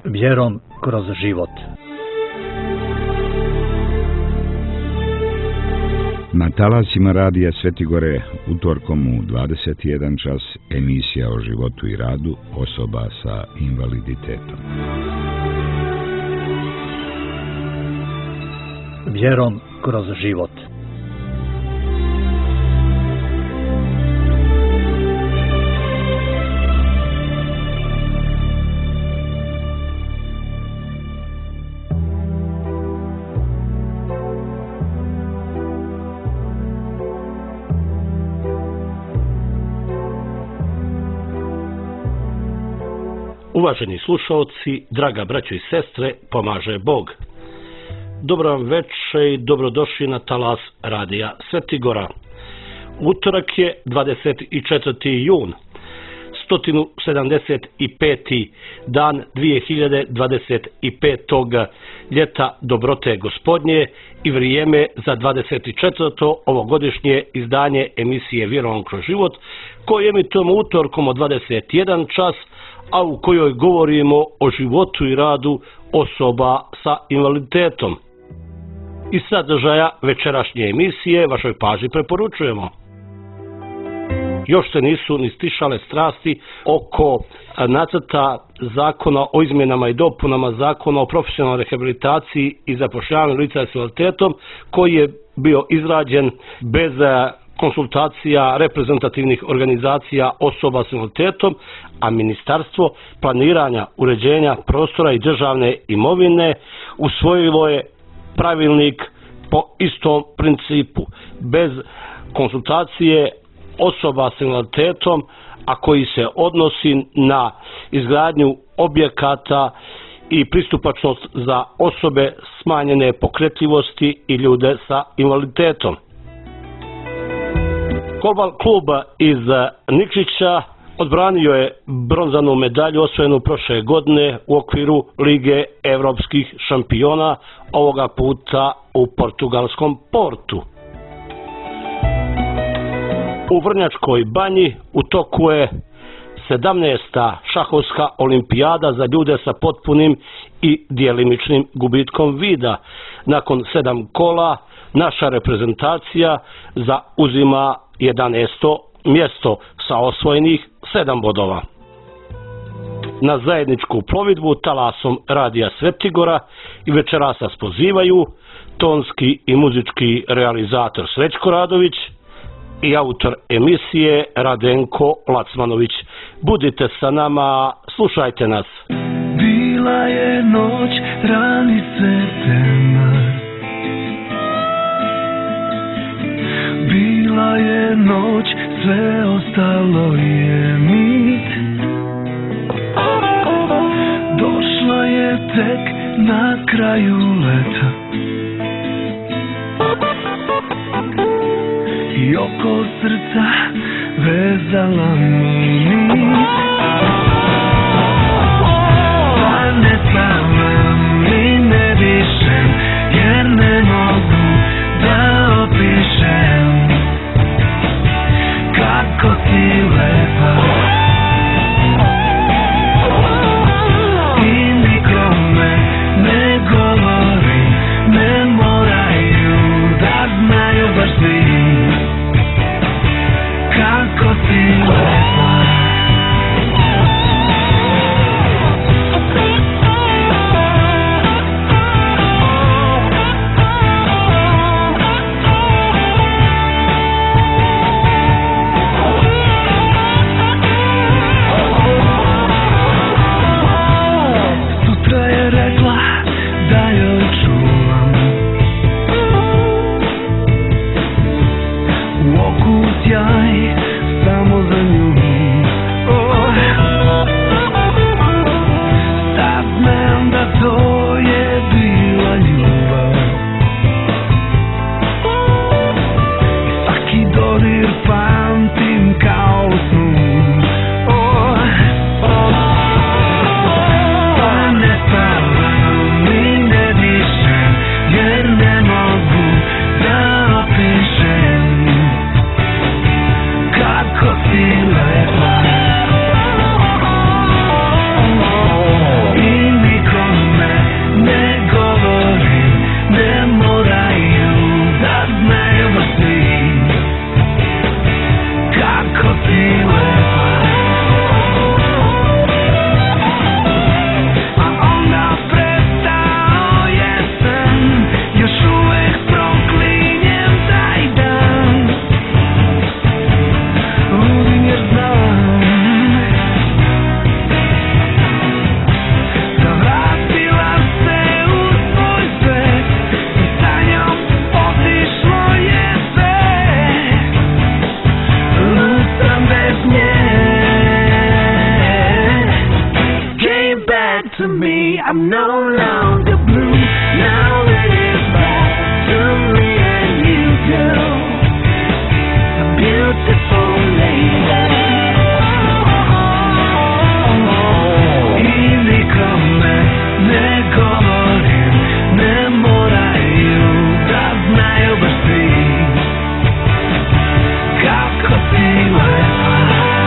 Vjerom kroz život. Na talasima radija Svetigore utorkom u 21 čas emisija o životu i radu osoba sa invaliditetom. Vjerom kroz život. Uvaženi slušalci, draga braćo i sestre, pomaže Bog. Dobro vam večer i dobrodošli na talas radija Svetigora. Utorak je 24. jun, 175. dan 2025. ljeta dobrote gospodnje i vrijeme za 24. ovogodišnje izdanje emisije Vjerom kroz život, koje emitujemo utorkom od 21 čas, a u kojoj govorimo o životu i radu osoba sa invaliditetom. Iz sadržaja večerašnje emisije vašoj pažnji preporučujemo. Još se nisu ni stišale strasti oko nacrta zakona o izmjenama i dopunama zakona o profesionalnoj rehabilitaciji i zapošljavanju lica s invaliditetom, koji je bio izrađen bez konsultacija reprezentativnih organizacija osoba s invaliditetom, a Ministarstvo planiranja, uređenja prostora i državne imovine usvojilo je pravilnik po istom principu, bez konsultacije osoba s invaliditetom, a koji se odnosi na izgradnju objekata i pristupačnost za osobe smanjene pokretljivosti i ljude sa invaliditetom. Golbal klub iz Nikšića odbranio je bronzanu medalju osvojenu prošle godine u okviru Lige evropskih šampiona, ovoga puta u portugalskom Portu. U Vrnjačkoj banji u toku je 17. šahovska olimpijada za ljude sa potpunim i djelimičnim gubitkom vida. Nakon 7 kola naša reprezentacija zauzima 11. mjesto sa osvojenih 7 bodova. Na zajedničku plovidbu talasom radija Svetigora i večeras nas pozivaju tonski i muzički realizator Srećko Radović i autor emisije Radenko Lacmanović. Budite sa nama, slušajte nas. Bila je noć, rani septembar. Bila je noć, sve ostalo je mit. Došla je tek na kraju leta i oko srca vezala mi nit. Da ne spavam ni ne dišem, jer ne mogu da opišem kako si lepa. I nikome ne govori, ne moraju da znaju baš svi kako si lepa. to me. I'm no longer blue. Now it is back to me and you do. A beautiful lady. I nikome ne govorim, ne moraju da znaju baš svi kako ti lepa.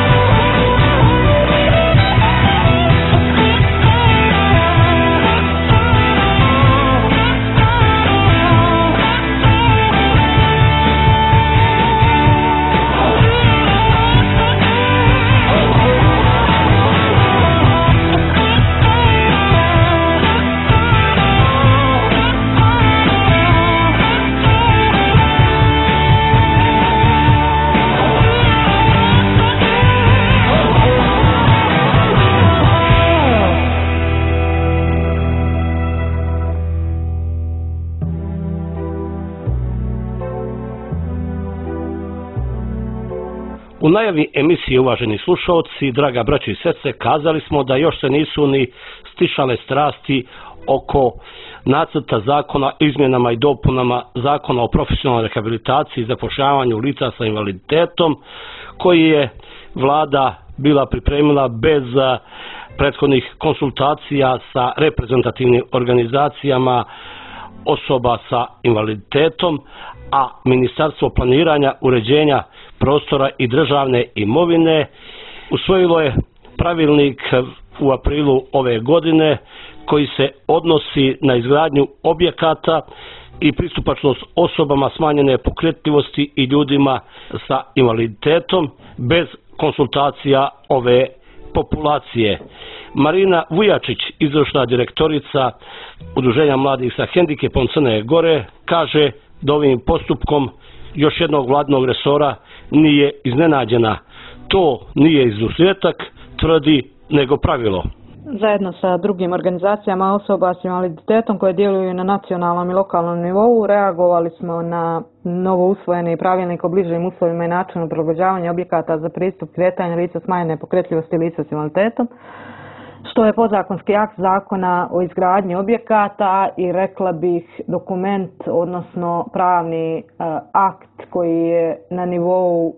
U najavi emisije, uvaženi slušalci, draga braćo i sestre, kazali smo da još se nisu ni stišale strasti oko nacrta zakona o izmjenama i dopunama zakona o profesionalnoj rehabilitaciji i zapošljavanju lica sa invaliditetom, koji je vlada bila pripremila bez prethodnih konsultacija sa reprezentativnim organizacijama osoba sa invaliditetom, a Ministarstvo planiranja, uređenja prostora i državne imovine usvojilo je pravilnik u aprilu ove godine koji se odnosi na izgradnju objekata i pristupačnost osobama smanjene pokretljivosti i ljudima sa invaliditetom bez konsultacija ove populacije. Marina Vujačić, izvršna direktorica Udruženja mladih sa hendikepom Crne Gore, kaže da ovim postupkom još jednog vladinog resora nije iznenađena. To nije izuzetak, tvrdi, nego pravilo. Zajedno sa drugim organizacijama osoba s invaliditetom koje djeluju na nacionalnom i lokalnom nivou reagovali smo na novo usvojeni pravilnik o bližim uslovima i načinu prilagođavanja objekata za pristup kretanja lica smanjene pokretljivosti lica s invaliditetom, što je podzakonski akt zakona o izgradnji objekata i rekla bih dokument, odnosno pravni akt koji je na nivou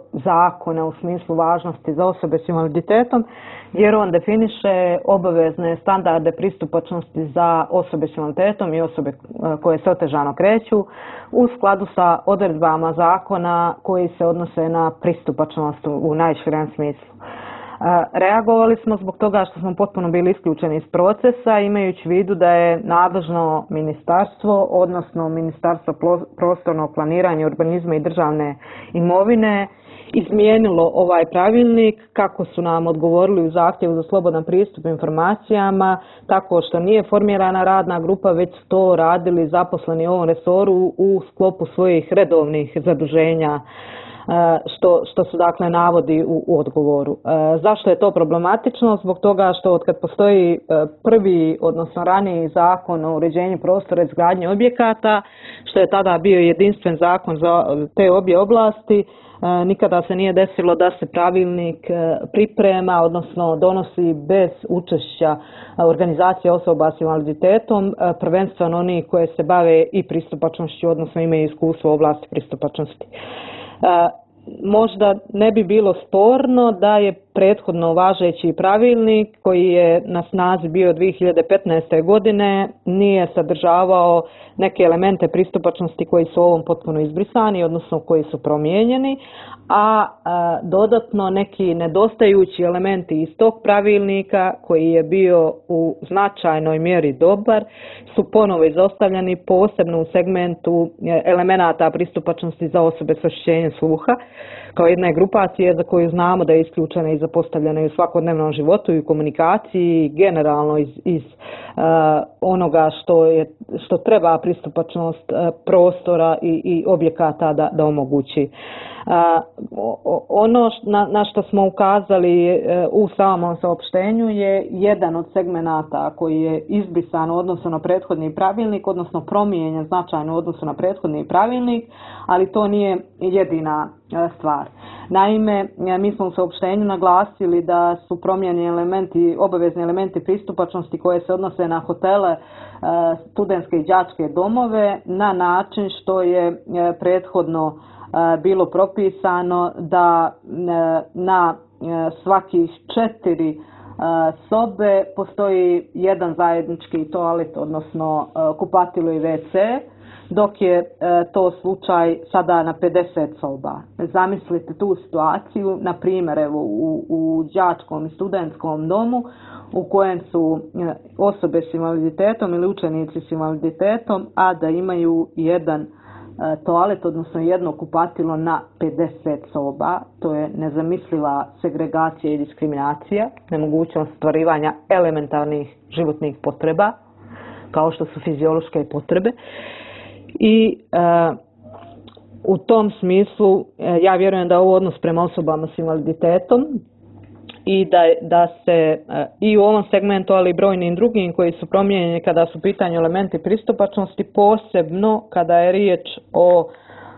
zakona u smislu važnosti za osobe s invaliditetom, jer on definiše obavezne standarde pristupačnosti za osobe s invaliditetom i osobe koje se otežano kreću u skladu sa odredbama zakona koji se odnose na pristupačnost u najširem smislu. Reagovali smo zbog toga što smo potpuno bili isključeni iz procesa, imajući u vidu da je nadležno ministarstvo, odnosno Ministarstvo prostornog planiranja, urbanizma i državne imovine, izmijenilo ovaj pravilnik kako su nam odgovorili u zahtjevu za slobodan pristup informacijama, tako što nije formirana radna grupa, već su to radili zaposleni u ovom resoru u sklopu svojih redovnih zaduženja, što su dakle navodi u odgovoru. Zašto je to problematično? Zbog toga što od kad postoji prvi, odnosno raniji zakon o uređenju prostora i izgradnji objekata, što je tada bio jedinstven zakon za te obje oblasti, nikada se nije desilo da se pravilnik priprema, odnosno donosi bez učešća organizacije osoba s invaliditetom, prvenstveno oni koje se bave i pristupačnošću, odnosno imaju iskustvo u oblasti pristupačnosti. Možda ne bi bilo sporno da je prethodno važeći pravilnik koji je na snazi bio 2015. godine nije sadržavao neke elemente pristupačnosti koji su ovom potpuno izbrisani, odnosno koji su promijenjeni, a dodatno neki nedostajući elementi iz tog pravilnika koji je bio u značajnoj mjeri dobar su ponovo izostavljeni, posebno u segmentu elemenata pristupačnosti za osobe s oštećenjem sluha, kao jedne grupacije za koju znamo da je isključena i zapostavljena i u svakodnevnom životu i u komunikaciji, generalno iz onoga što treba pristupačnost prostora i objekata da omogući. Ono na što smo ukazali u samom saopštenju je jedan od segmenata koji je izbrisan u odnosu na prethodni pravilnik, odnosno promijenjen značajno u odnosu na prethodni pravilnik, ali to nije jedina stvar. Naime, mi smo u saopštenju naglasili da su promijenjeni obavezni elementi pristupačnosti koje se odnose na hotele, studentske i đačke domove na način što je prethodno bilo propisano da na svakih 4 sobe postoji jedan zajednički toalet, odnosno kupatilo i WC, dok je to slučaj sada na 50 soba. Zamislite tu situaciju, na primjer evo, u đačkom i studentskom domu u kojem su osobe s invaliditetom ili učenici s invaliditetom, a da imaju jedan toalet, odnosno jedno kupatilo na 50 soba. To je nezamisliva segregacija i diskriminacija, nemogućnost ostvarivanja elementarnih životnih potreba, kao što su fiziološke potrebe. I u tom smislu ja vjerujem da je ovo odnos prema osobama s invaliditetom i da se i u ovom segmentu, ali i brojnim drugim koji su promijenjeni kada su u pitanju elementi pristupačnosti, posebno kada je riječ o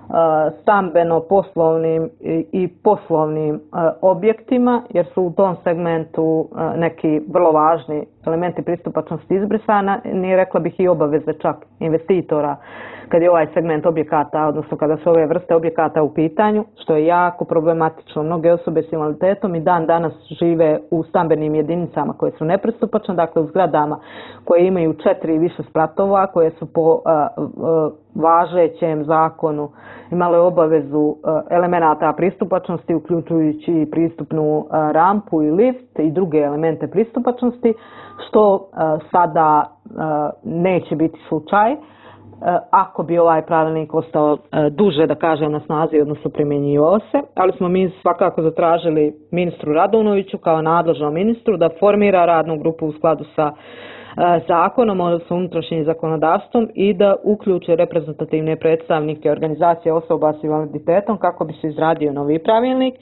stambeno-poslovnim i poslovnim objektima, jer su u tom segmentu neki vrlo važni elementi pristupačnosti izbrisani, nije rekla bih i obaveze čak investitora kad je ovaj segment objekata, odnosno kada su ove vrste objekata u pitanju, što je jako problematično. Mnoge osobe s invaliditetom i dan danas žive u stambenim jedinicama koje su nepristupačne, dakle u zgradama koje imaju 4 i više spratova, koje su po važećem zakonu imale obavezu elemenata pristupačnosti, uključujući pristupnu rampu i lift i druge elemente pristupačnosti, što sada neće biti slučaj ako bi ovaj pravilnik ostao duže, da kažem, na snazi, odnosno primjenjivao se. Ali smo mi svakako zatražili ministru Radunoviću kao nadležnom ministru da formira radnu grupu u skladu sa zakonom, odnosno unutrašnjim zakonodavstvom, i da uključe reprezentativne predstavnike organizacije osoba s invaliditetom kako bi se izradio novi pravilnik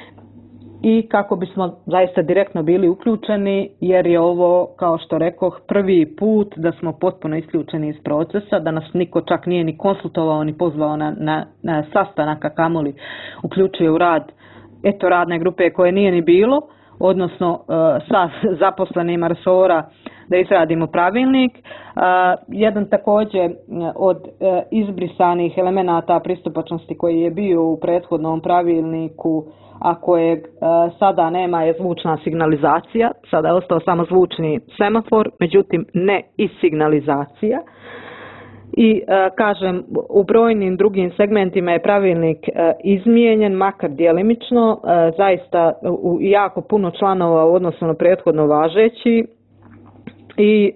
i kako bismo zaista direktno bili uključeni, jer je ovo, kao što rekoh, prvi put da smo potpuno isključeni iz procesa, da nas niko čak nije ni konsultovao ni pozvao na sastanak, a kamoli uključio u rad radne grupe koje nije ni bilo, odnosno sa zaposlenima resora da izradimo pravilnik. Jedan također od izbrisanih elemenata pristupačnosti koji je bio u prethodnom pravilniku, a kojeg sada nema, je zvučna signalizacija. Sada je ostao samo zvučni semafor, međutim ne i signalizacija. I kažem, u brojnim drugim segmentima je pravilnik izmijenjen, makar djelimično, zaista u jako puno članova u odnosu na prethodno važeći. I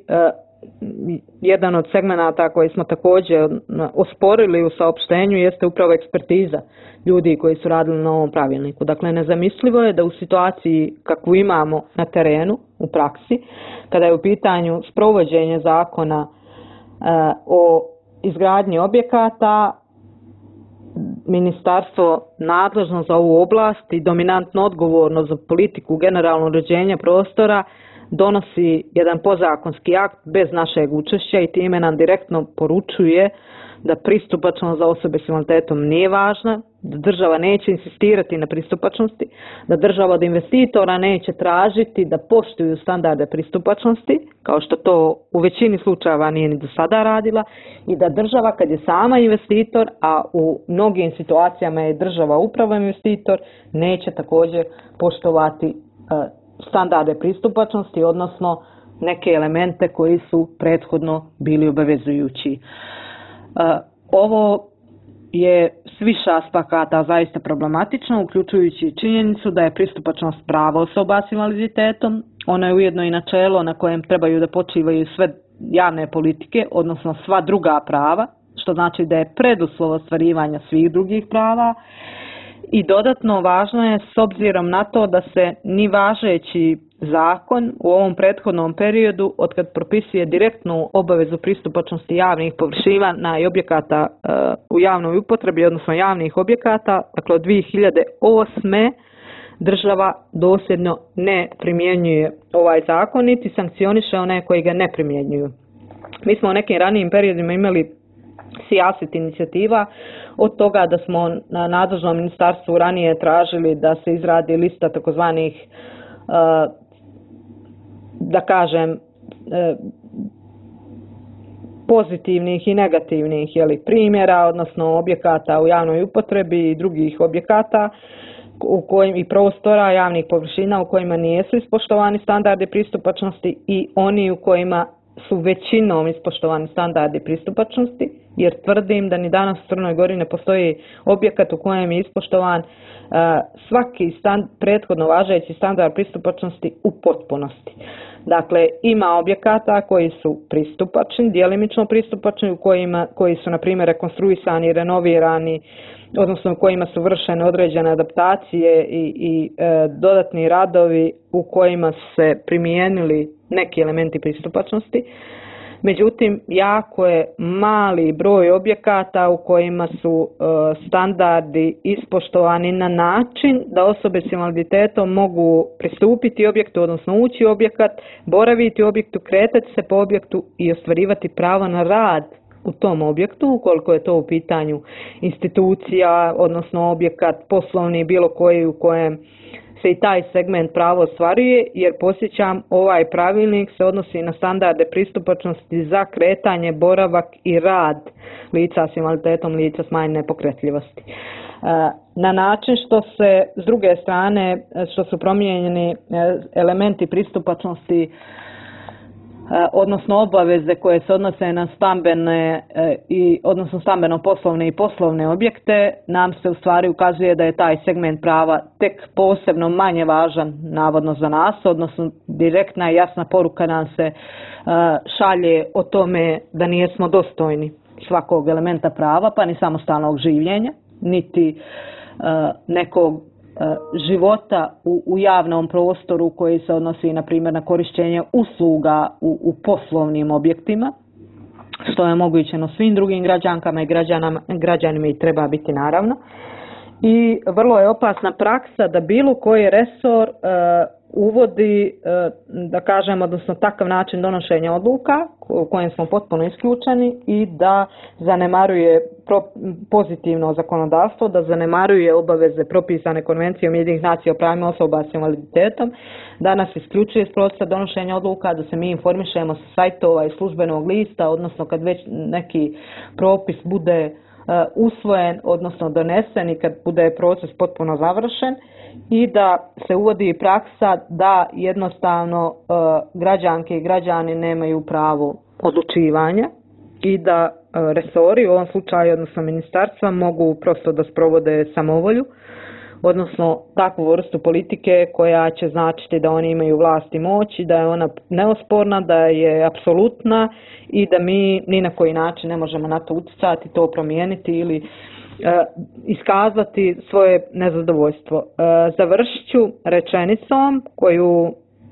jedan od segmenata koji smo također osporili u saopštenju jeste upravo ekspertiza ljudi koji su radili na ovom pravilniku. Dakle, nezamislivo je da u situaciji kakvu imamo na terenu, u praksi, kada je u pitanju sprovođenje zakona o izgradnji objekata, ministarstvo nadležno za ovu oblast i dominantno odgovorno za politiku generalno uređenja prostora donosi jedan podzakonski akt bez našeg učešća i time nam direktno poručuje da pristupačnost za osobe s invaliditetom nije važna, da država neće insistirati na pristupačnosti, da država od investitora neće tražiti da poštuju standarde pristupačnosti, kao što to u većini slučajeva nije ni do sada radila, i da država, kad je sama investitor, a u mnogim situacijama je država upravo investitor, neće također poštovati standarde pristupačnosti, odnosno neke elemente koji su prethodno bili obavezujući. Ovo je s više aspekata zaista problematično, uključujući činjenicu da je pristupačnost pravo osoba s invaliditetom. Ono je ujedno i načelo na kojem trebaju da počivaju sve javne politike, odnosno sva druga prava, što znači da je preduslov ostvarivanja svih drugih prava. I dodatno važno je, s obzirom na to da se ni važeći zakon u ovom prethodnom periodu, otkad propisuje direktnu obavezu pristupačnosti javnih površina i objekata u javnoj upotrebi, odnosno javnih objekata, dakle od 2008. država dosljedno ne primjenjuje ovaj zakon, niti sankcioniše one koji ga ne primjenjuju. Mi smo u nekim ranijim periodima imali sijaset inicijativa, od toga da smo na nadležnom ministarstvu ranije tražili da se izradi lista takozvanih, da kažem, pozitivnih i negativnih primjera, odnosno objekata u javnoj upotrebi i drugih objekata i prostora, javnih površina u kojima nisu ispoštovani standardi pristupačnosti i oni u kojima su većinom ispoštovani standardi pristupačnosti, jer tvrdim da ni danas u Crnoj Gori ne postoji objekat u kojem je ispoštovan svaki prethodno važeći standard pristupačnosti u potpunosti. Dakle, ima objekata koji su pristupačni, djelimično pristupačni, koji su, na primjer, rekonstruisani, renovirani, odnosno u kojima su vršene određene adaptacije i dodatni radovi u kojima su se primijenili neki elementi pristupačnosti. Međutim, jako je mali broj objekata u kojima su standardi ispoštovani na način da osobe s invaliditetom mogu pristupiti objektu, odnosno ući u objekat, boraviti u objektu, kretati se po objektu i ostvarivati pravo na rad u tom objektu, ukoliko je to u pitanju institucija, odnosno objekat poslovni, bilo koji u kojem se i taj segment pravo ostvaruje, jer podsjećam, ovaj pravilnik se odnosi na standarde pristupačnosti za kretanje, boravak i rad lica s invaliditetom, lica smanjene pokretljivosti. Na način što se, s druge strane, što su promijenjeni elementi pristupačnosti, odnosno obaveze koje se odnose na stambene odnosno stambeno-poslovne i poslovne objekte, nam se u stvari ukazuje da je taj segment prava tek posebno manje važan navodno za nas, odnosno direktna i jasna poruka nam se šalje o tome da nijesmo dostojni svakog elementa prava, pa ni samostalnog življenja, niti nekog života u javnom prostoru koji se odnosi, na primjer, na korištenje usluga u poslovnim objektima, što je omogućeno svim drugim građankama i građanima i treba biti naravno. I vrlo je opasna praksa da bilo koji resor uvodi, da kažem, odnosno takav način donošenja odluka u kojem smo potpuno isključeni i da zanemaruje pozitivno zakonodavstvo, da zanemaruje obaveze propisane Konvencijom Ujedinjenih nacija o pravima osoba s invaliditetom, da nas isključuje iz procesa donošenja odluka, da se mi informišemo sa sajtova i službenog lista, odnosno kad već neki propis bude usvojen, odnosno donesen i kad bude proces potpuno završen, i da se uvodi praksa da jednostavno građanke i građani nemaju pravo odlučivanja i da resori, u ovom slučaju odnosno ministarstva, mogu prosto da sprovode samovolju, odnosno takvu vrstu politike koja će značiti da oni imaju vlast i moć i da je ona neosporna, da je apsolutna i da mi ni na koji način ne možemo na to utjecati, to promijeniti ili iskazati svoje nezadovoljstvo. Završit ću rečenicom koju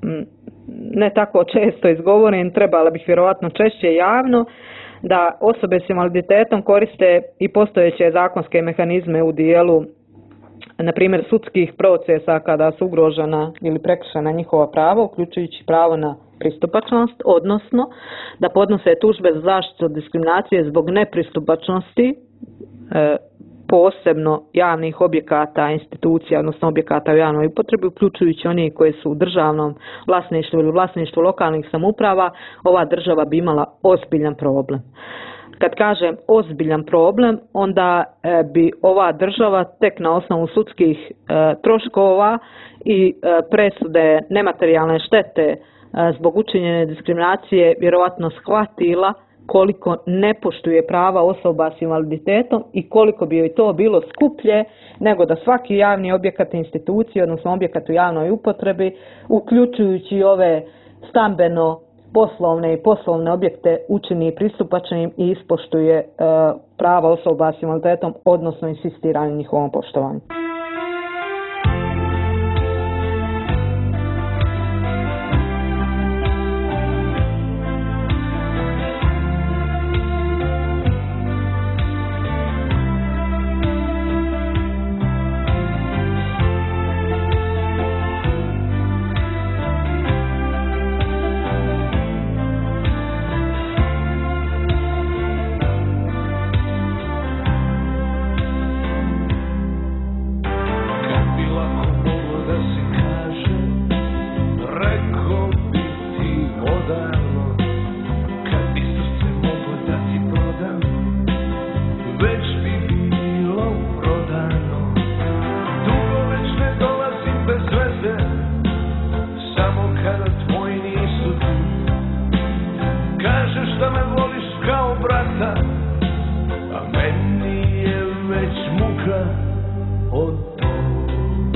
ne tako često izgovorim, trebala bih vjerojatno češće javno, da osobe s invaliditetom koriste i postojeće zakonske mehanizme u dijelu, na primjer, sudskih procesa kada su ugrožena ili prekršena njihova prava, uključujući pravo na pristupačnost, odnosno da podnose tužbe za zaštitu od diskriminacije zbog nepristupačnosti posebno javnih objekata, institucija, odnosno objekata u javnoj upotrebi, uključujući oni koji su u državnom vlasništvu ili vlasništvu lokalnih samouprava. Ova država bi imala ozbiljan problem. Kad kažem ozbiljan problem, onda bi ova država tek na osnovu sudskih troškova i presude nematerijalne štete zbog učinjene diskriminacije vjerojatno shvatila koliko ne poštuje prava osoba s invaliditetom i koliko bi joj to bilo skuplje nego da svaki javni objekat institucije, odnosno objekat u javnoj upotrebi, uključujući ove stambeno-poslovne i poslovne objekte, učini pristupačnim i ispoštuje prava osoba s invaliditetom, odnosno insistira na njihovom poštovanju. kada tvoji nisu tu. Kažeš da me voliš kao brata, a meni je već muka od tog.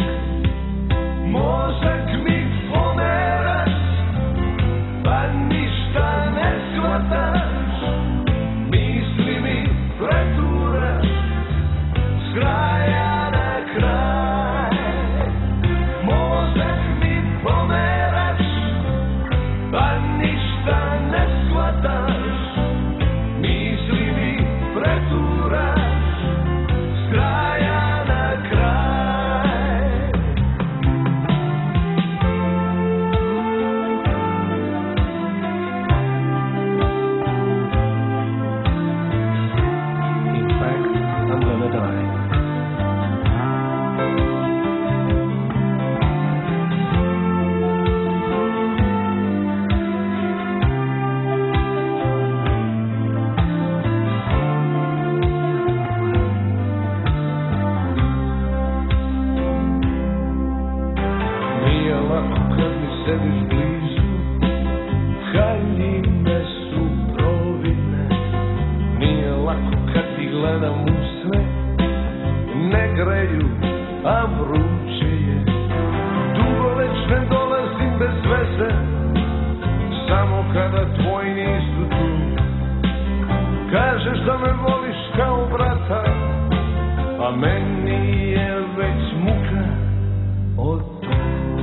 Mozak mi pomeraš, pa ništa ne shvataš, misli mi preturaš, s kraja na kraj. Mozak mi pomeraš, pa ništa ne shvataš, misli mi preturaš, s kraja na kraj. In fact, I'm gonna die. Nije lako kad mi sediš blizu, haljine su providne. Nije lako kad ti gledam u sve, ne greju, a vruće je. Dugo već ne dolazim bez veze, samo kada tvoji nisu tu. Kažeš da me voliš kao brata, a meni je već muka od tog.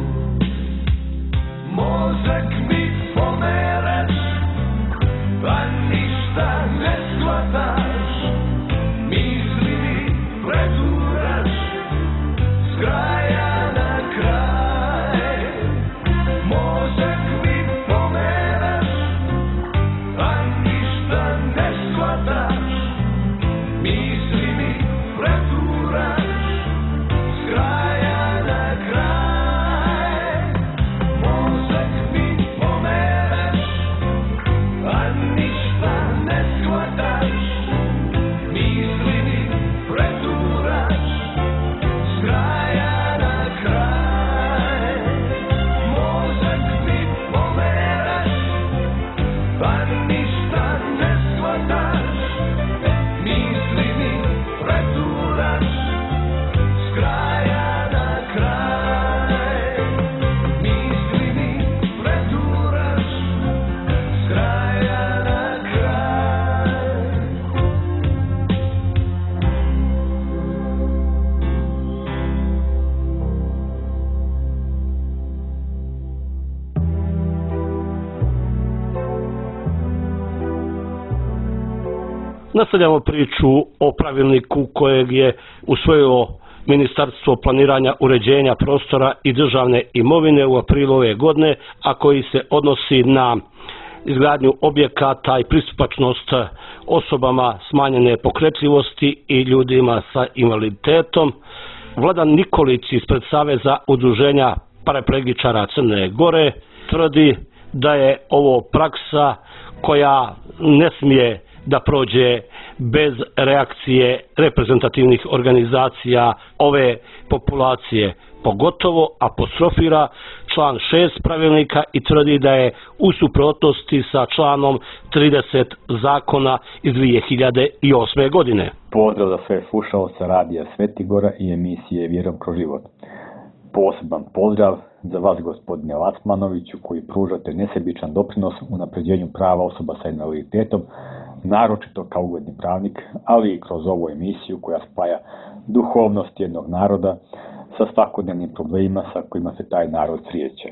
Mozak mi pomeraš, pa ništa ne shvataš, misli mi preturaš, s kraja na kraj. Mozak mi pomeraš, pa ništa ne shvataš, misli mi preturaš, s kraja na kraj. Mozak mi pomeraš, pa ništa ne shvataš, misli mi preturaš, s kraja na kraj. Mozak mi pomeraš, pa ništa ne shvataš, misli mi preturaš, s kraja na kraj. Misli mi preturaš, s kraja na kraj. Nastavljamo priču o pravilniku kojeg je usvojilo Ministarstvo planiranja, uređenja prostora i državne imovine u aprilu ove godine, a koji se odnosi na izgradnju objekata i pristupačnost osobama smanjene pokretljivosti i ljudima sa invaliditetom. Vladan Nikolić ispred Saveza udruženja paraplegičara Crne Gore tvrdi da je ovo praksa koja ne smije da prođe bez reakcije reprezentativnih organizacija ove populacije. Pogotovo apostrofira član 6 pravilnika i tvrdi da je u suprotnosti sa članom 30 zakona iz 2008. godine. Pozdrav za sve slušaoce radija Svetigora i emisije Vjerom kroz život. Poseban pozdrav za vas, gospodine Lacmanoviću, koji pružate nesebičan doprinos u unapređenju prava osoba sa invaliditetom, naročito kao ugledni pravnik, ali i kroz ovu emisiju koja spaja duhovnost jednog naroda sa svakodnevnim problemima sa kojima se taj narod srijeće.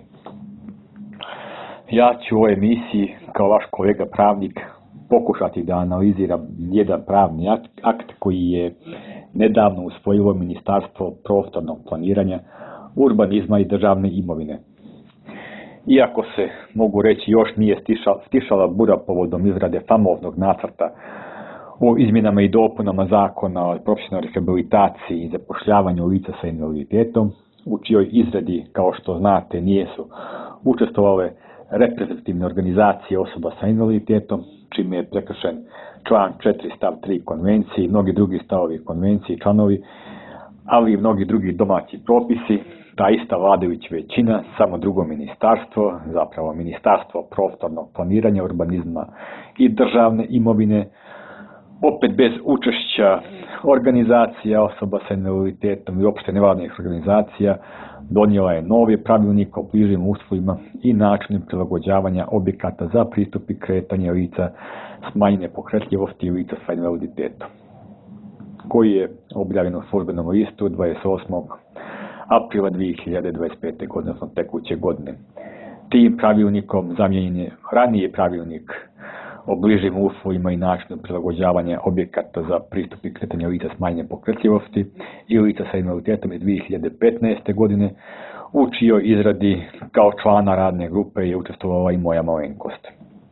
Ja ću u ovoj emisiji, kao vaš kolega pravnik, pokušati da analiziram jedan pravni akt koji je nedavno usvojilo Ministarstvo prostornog planiranja, urbanizma i državne imovine. Iako se, mogu reći, još nije stišala bura povodom izrade famoznog nacrta o izmjenama i dopunama zakona o profesionalnoj rehabilitaciji i zapošljavanju lica sa invaliditetom, u čijoj izradi, kao što znate, nisu učestvovale reprezentativne organizacije osoba sa invaliditetom, čime je prekršen član 4 stav 3 konvencije i mnogi drugi stavovi konvencije i članovi, ali i mnogi drugi domaći propisi. ta ista vladajuća većina, samo drugo ministarstvo, zapravo Ministarstvo prostornog planiranja, urbanizma i državne imovine, opet bez učešća organizacija osoba sa invaliditetom i opšte nevladnih organizacija, donijela je novi pravilnik o bližim uslovima i načinu prilagođavanja objekata za pristup i kretanje lica smanjene pokretljivosti i lica sa invaliditetom, koji je objavljen u službenom listu 28. aprila 2025. godine, odnosno tekuće godine. Tim pravilnikom zamijenjen je raniji pravilnik o bližim uslovima i načinu prilagođavanja objekata za pristup i kretanje lica smanjene pokretljivosti i lica sa invaliditetom iz 2015. godine, u čijoj izradi kao člana radne grupe je učestvovala i moja malenkost.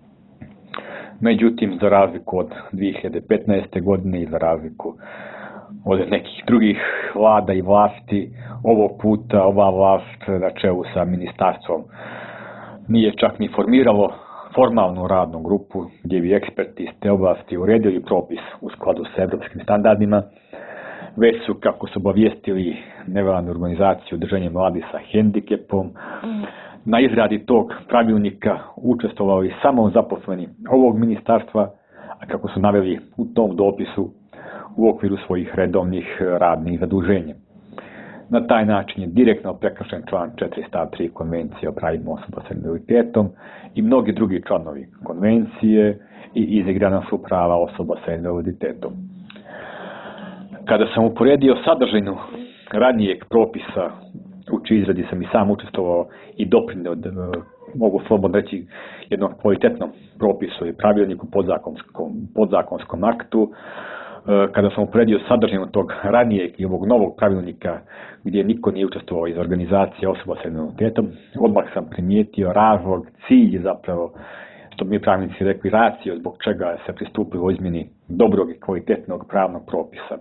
Međutim, za razliku od 2015. godine i za razliku od nekih drugih vlada i vlasti, ovog puta ova vlast na čelu sa ministarstvom nije čak ni formiralo formalnu radnu grupu gdje bi eksperti iz te oblasti uredili propis u skladu sa evropskim standardima, već su, kako su obavijestili nevladnu organizaciju Udruženje mladih sa hendikepom, na izradi tog pravilnika učestvovali samo zaposleni ovog ministarstva, a kako su naveli u tom dopisu u okviru svojih redovnih radnih zaduženja. Na taj način je direktno prekršen član 4 stav 3 Konvencije o pravima osoba sa invaliditetom i mnogi drugi članovi konvencije i izigrana su prava osoba sa invaliditetom. Kada sam uporedio sadržinu ranijeg propisa u čiji izradi sam i sam učestvovao i doprineo, mogu slobodno reći, jednom kvalitetnom propisu i pravilniku podzakonskom aktu, kada sam uporedio sadržinu tog ranijeg i ovog novog pravilnika gdje niko nije učestvovao iz organizacije osoba sa invaliditetom, odmah sam primijetio razlog, cilj zapravo, što mi pravnici rekli, ratio zbog čega se pristupilo izmjeni dobrog i kvalitetnog pravnog propisa.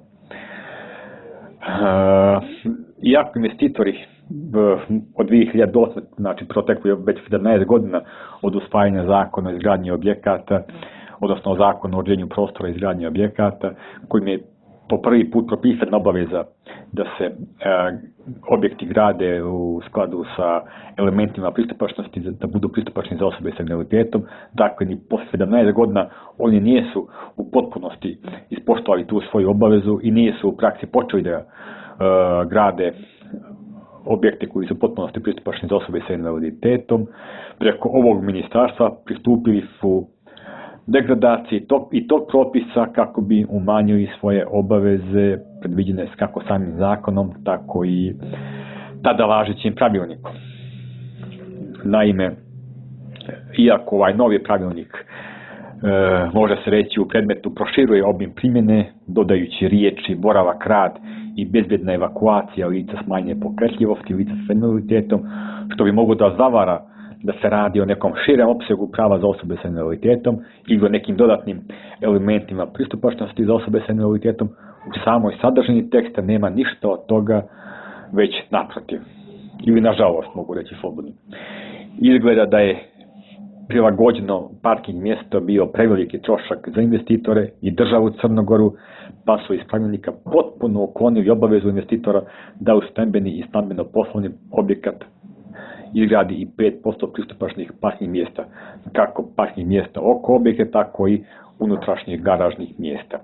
Iako investitori od 2008, znači proteklo je već 17 godina od usvajanja zakona o izgradnji objekata, odnosno zakon o uređenju prostora i izgradnji objekata, kojim je po prvi put propisana obaveza da se objekti grade u skladu sa elementima pristupačnosti, da budu pristupačni za osobe sa invaliditetom. Dakle, ni posle 17 godina oni nisu u potpunosti ispoštovali tu svoju obavezu i nisu u praksi počeli da grade objekte koji su u potpunosti pristupačni za osobe sa invaliditetom. Preko ovog ministarstva pristupili su degradaciji tog propisa kako bi umanjili svoje obaveze predviđene kako samim zakonom, tako i tada važećim pravilnikom. Naime, iako ovaj novi pravilnik može se reći u predmetu proširuje obim primjene, dodajući riječi boravak, rad i bezbjedna evakuacija lica smanjene pokretljivosti, lica s invaliditetom, što bi moglo da zavara da se radi o nekom širem opsegu prava za osobe sa invaliditetom ili o nekim dodatnim elementima pristupačnosti za osobe sa invaliditetom. U samoj sadržini teksta nema ništa od toga, već naprotiv. Ili nažalost, mogu reći slobodno. Izgleda da je prilagođeno parking mjesto bio preveliki trošak za investitore i državu Crnogoru, pa su iz pravilnika potpuno uklonili obavezu investitora da u stambeni i stambeno-poslovni objekat izgradi i 5% pristupačnih parking mjesta, kako parking mjesta oko objekta, tako i unutrašnjih garažnih mjesta.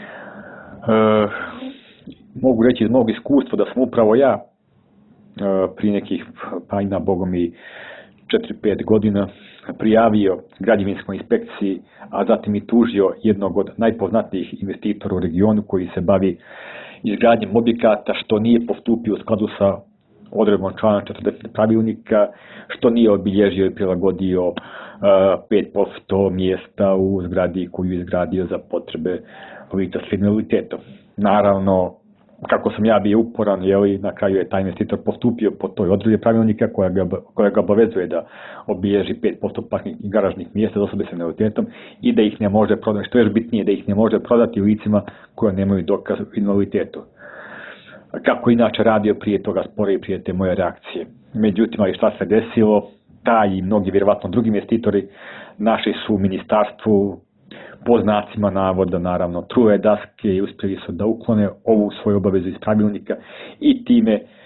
Mogu reći iz mog iskustva da sam upravo ja prije nekih, pa i na bogom i 4-5 godina prijavio građevinskoj inspekciji, a zatim i tužio jednog od najpoznatijih investitora u regionu koji se bavi izgradnjom objekata, što nije postupio u skladu sa odredbom člana 40 pravilnika, što nije obilježio i prilagodio 5% mjesta u zgradi koju je izgradio za potrebe lica s invaliditetom. Naravno, kako sam ja bio uporan, na kraju je taj investitor postupio po toj odredbi pravilnika koja ga obavezuje da obilježi 5% parking i garažnih mjesta za osobe s invaliditetom i da ih ne može prodati, što je još bitnije, da ih ne može prodati licima koja nemaju dokaz o invaliditetu. Kako inače radio prije toga spore i prije te moje reakcije. Međutim, ali šta se desilo, taj i mnogi vjerovatno drugi investitori našli su u ministarstvu po znacima navoda, naravno, trule daske i uspjeli su da uklone ovu svoju obavezu iz pravilnika i time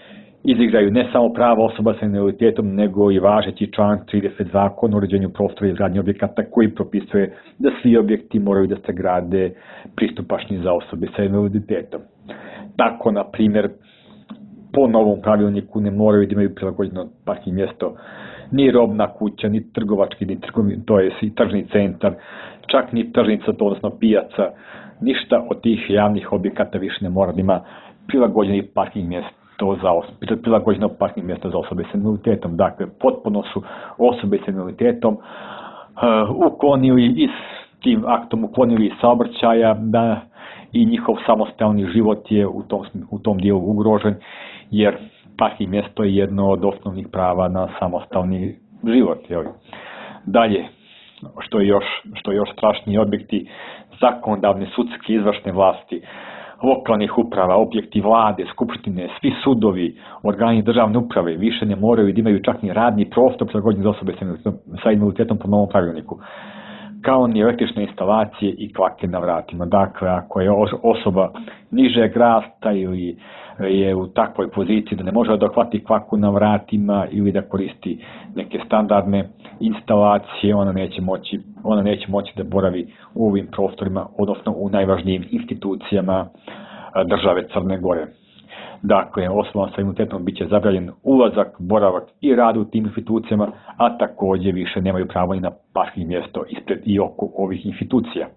izigraju ne samo prava osoba sa invaliditetom, nego i važeći članak 30 Zakona o uređenju prostora i izgradnji objekata koji propisuje da svi objekti moraju da se grade pristupačni za osobe sa invaliditetom. Tako, na primjer, po novom pravilniku ne moraju da imaju prilagođeno parking mjesto ni robna kuća, ni trgovački, to je i tržni centar, čak ni tržnica, odnosno pijaca, ništa od tih javnih objekata više ne mora da ima prilagođeni parking mjesto prilagođeno parking mjesto za osobe sa invaliditetom. Dakle, potpuno su osobe sa invaliditetom uklonili i s tim aktom uklonili saobraćaja, da i njihov samostalni život je u tom dijelu ugrožen, jer parking mjesto je jedno od osnovnih prava na samostalni život. Dalje, što je još strašniji, objekti zakonodavne, sudske, izvršne vlasti, lokalnih uprava, objekti vlade, skupštine, svi sudovi, organi državne uprave više ne moraju da imaju čak ni radni prostor prilagođen za osobe sa invaliditetom po novom pravilniku, kao ni električne instalacije i kvake na vratima. Dakle, ako je osoba nižeg rasta ili je u takvoj poziciji da ne može da hvati kvaku na vratima ili da koristi neke standardne instalacije, ona neće moći da boravi u ovim prostorima, odnosno u najvažnijim institucijama države Crne Gore. Dakle, osobama sa invaliditetom bit će zabranjen ulazak, boravak i rad u tim institucijama, a također više nemaju pravo ni na parking mjesto ispred i oko ovih institucija.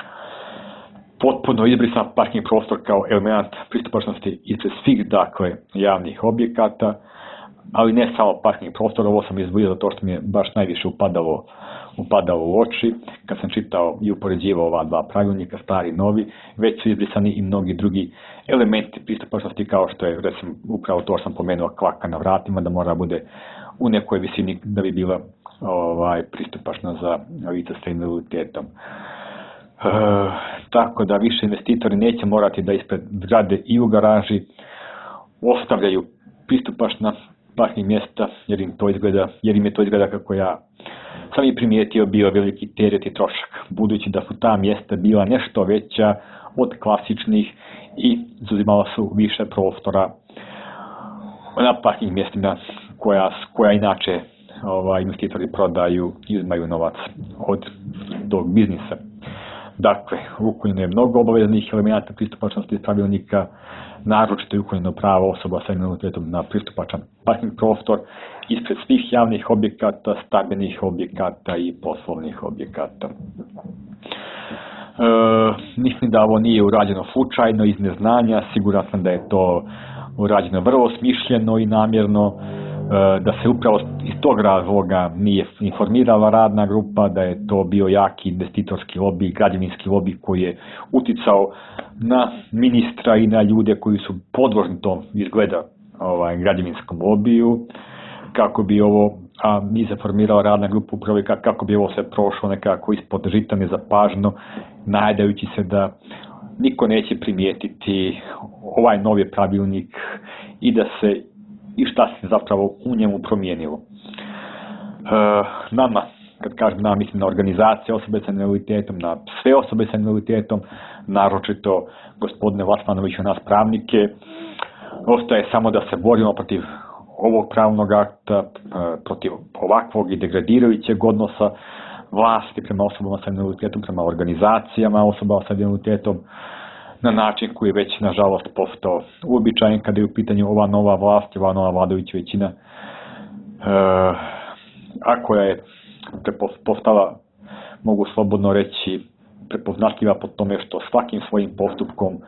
Potpuno izbrisan parking prostor kao element pristupačnosti ispred svih, dakle, javnih objekata, ali ne samo parking prostor. Ovo sam izdvojio zato što mi je baš najviše upadalo u oči kad sam čitao i upoređivao ova dva pravilnika, stari i novi. Već su izbrisani i mnogi drugi elementi pristupačnosti, kao što je, recimo, upravo to što sam pomenuo, kvaka na vratima, da mora bude u nekoj visini da bi bila pristupačna za lica sa invaliditetom. Tako da više investitori neće morati da ispred zgrade i u garaži ostavljaju pristupačna parking mjesta, jer im je to izgleda, kako ja sam i primijetio, bio veliki teret i trošak, budući da su ta mjesta bila nešto veća od klasičnih i zauzimala su više prostora na parking mjestima koja inače investitori prodaju i uzimaju novac od tog biznisa. Dakle, uklonjeno je mnogo obaveznih elemenata pristupačnosti iz pravilnika, naročito je uklonjeno pravo osoba sa invaliditetom na pristupačan parking prostor ispred svih javnih objekata, stambenih objekata i poslovnih objekata. Mislim da ovo nije urađeno slučajno, iz neznanja. Siguran sam da je to urađeno vrlo smišljeno i namjerno, da se upravo iz tog razloga nije informirala radna grupa, da je to bio jaki investitorski lobby, građevinski lobby koji je uticao na ministra i na ljude koji su podložni tom izgleda građevinskom lobiju, kako bi ovo, a nije se formirala radna grupa upravo kako bi ovo sve prošlo nekako ispod žita, nezapaženo, nadajući se da niko neće primijetiti ovaj novi pravilnik i šta se zapravo u njemu promijenilo. Nama, kad kažem nama, mislim na organizacije osobe sa invaliditetom, na sve osobe sa invaliditetom, naročito gospodine Vlasmanoviću, nas pravnike, ostaje samo da se borimo protiv ovog pravnog akta, protiv ovakvog i degradirajućeg odnosa vlasti prema osobama sa invaliditetom, prema organizacijama osoba sa invaliditetom, na način koji je već, nažalost, postao uobičajen kada je u pitanju ova nova vlast, ova nova vladajuća većina, a koja je postala, mogu slobodno reći, prepoznatljiva po tome što svakim svojim postupkom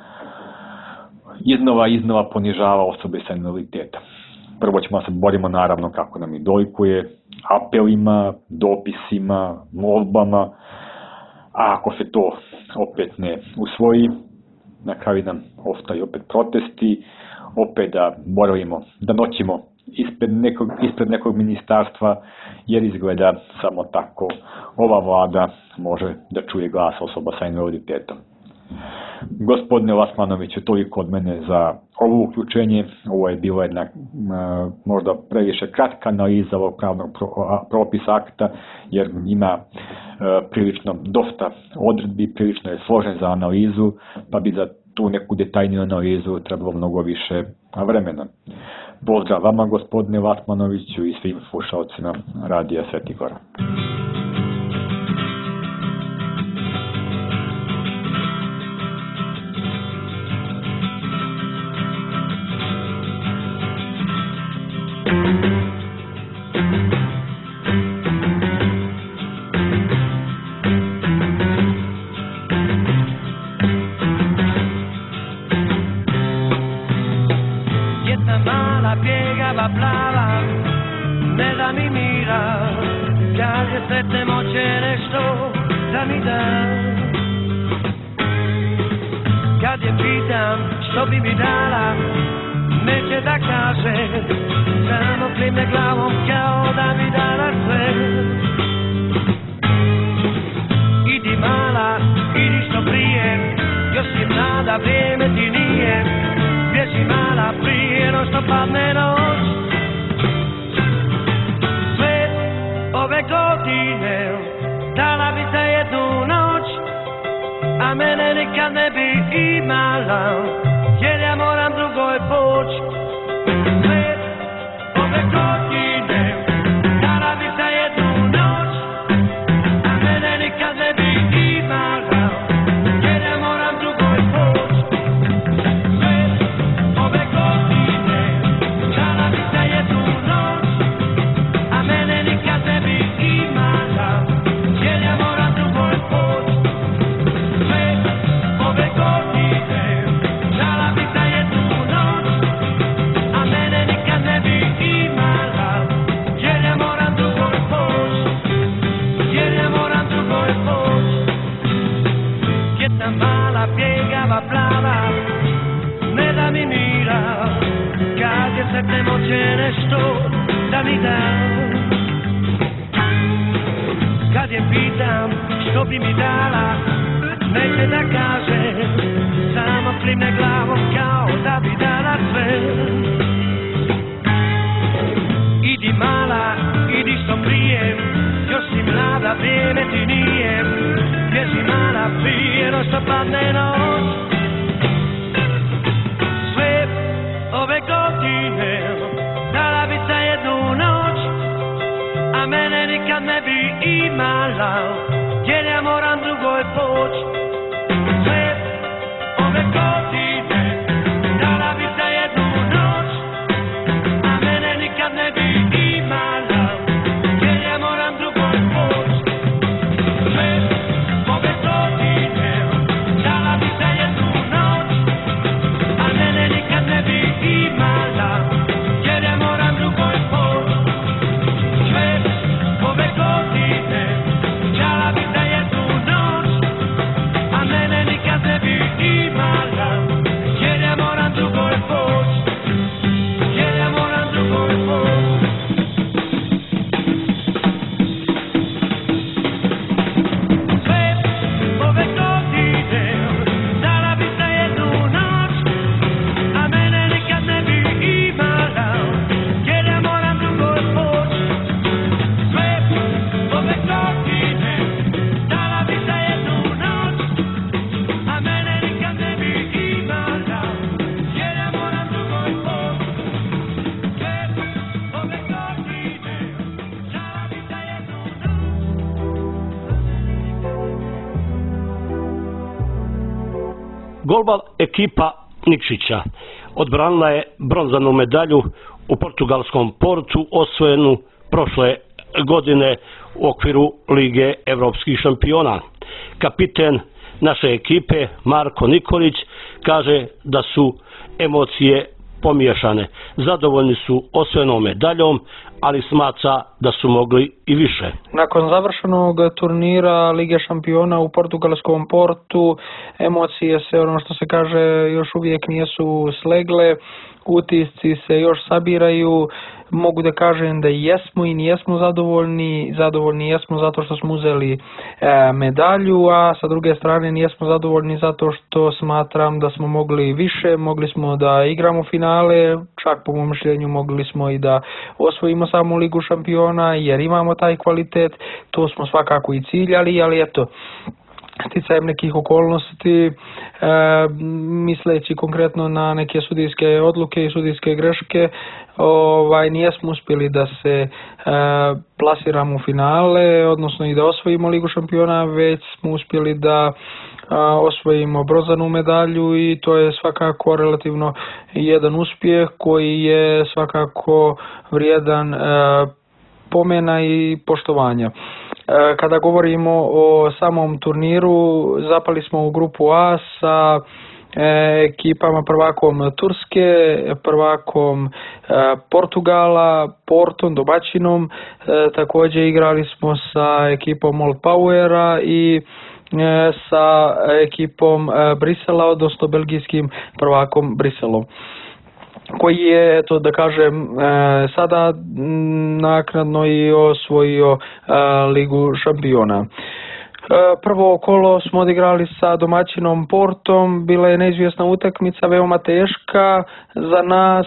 iznova ponižava osobe sa invaliditetom. Prvo ćemo se borimo, naravno, kako nam i dolikuje, apelima, dopisima, molbama, a ako se to opet ne usvoji, na kraju nam ostaju opet protesti, opet da boravimo, da noćimo ispred nekog ministarstva, jer izgleda samo tako ova vlada može da čuje glas osoba sa invaliditetom. Gospodine Vlasmanoviću, toliko od mene za ovo uključenje. Ovo je bila jedna možda previše kratka analiza ovog pravnog propisa akta, jer ima prilično dosta odredbi, prilično je složen za analizu, pa bi za tu neku detaljniju analizu trebalo mnogo više vremena. Pozdrav vama, gospodine Vatmanoviću, i svim slušalcima Radija Sveti Gora. Plava, ne da mi mira, kaže sretnemo će nešto da mi da. Kad je pitam što bi mi dala, neće da kaže, samo klimne glavom kao da mi dala sve. Idi mala, idi što prije, još si mlada, vrijeme ti nije, bježi mala prije no što padne noć. Sve ove godine dala bi za jednu noć, a mene nikad ne bi imala, jer ja moram drugoj poć. Sve ove godine dala bi za jednu noć, a mene nikad ne bi imala, jer ja moram drugoj poć. Plava, ne da mi mira, kad je sretnemo će nešto da mi da. Kad je pitam što bi mi dala, neće da kaže, samo klimne glavom kao da bi dala sve. Idi mala, idi što prije, još si mlada, vrijeme ti nije, bježi mala prije no što padne noć. Ove godine dala bi za jednu noć, a mene nikad ne bi imala, jer ja moram drugoj poć. Sve ove godine dala bi za jednu noć, a mene nikad ne bi imala, jer ja moram drugoj poć. Sve ove godine dala bi za jednu noć, a mene nikad ne bi imala, jer ja moram drugoj poć. Sve ove godine dala bi za jednu noć, a mene nikad ne bi imala, jer ja moram drugoj poć. Jer ja moram drugoj poć. Sve ove godine dala bi za jednu noć, a mene nikad ne bi imala, jer ja moram drugoj poć. Sve ove godine dala bi za jednu noć, a mene nikad ne bi imala, jer ja moram drugoj poć. Sve ove godine dala bi za jednu Golbal ekipa Nikšića odbranila je bronzanu medalju u portugalskom Portu, osvojenu prošle godine u okviru Lige evropskih šampiona. Kapiten naše ekipe Marko Nikolić kaže da su emocije pomiješane. Zadovoljni su osvojenom medaljom, ali smatra da su mogli i više. Nakon završenog turnira Lige šampiona u portugalskom Portu, emocije se, ono što se kaže, još uvijek nisu slegle, utisci se još sabiraju. Mogu da kažem da jesmo i nijesmo zadovoljni. Zadovoljni jesmo zato što smo uzeli medalju, a sa druge strane nijesmo zadovoljni zato što smatram da smo mogli više. Mogli smo da igramo finale, čak po mom mišljenju mogli smo i da osvojimo samu Ligu šampiona jer imamo taj kvalitet. To smo svakako i ciljali, ali eto, sticajem nekih okolnosti misleći konkretno na neke sudijske odluke i sudijske greške, nijesmo uspjeli da se plasiramo u finale, odnosno i da osvojimo Ligu šampiona, već smo uspjeli da osvojimo bronzanu medalju i to je svakako relativno jedan uspjeh koji je svakako vrijedan pomena i poštovanja. Kada govorimo o samom turniru, zapali smo u grupu A sa ekipama prvakom Turske, prvakom Portugala, Portom, domaćinom. Također igrali smo sa ekipom Old Powera i sa ekipom Brisela, odnosno belgijskim prvakom Briselom, koji je, to da kažem, sada naknadno i osvojio Ligu šampiona. Prvo kolo smo odigrali sa domaćinom Portom, bila je neizvjesna utakmica, veoma teška za nas.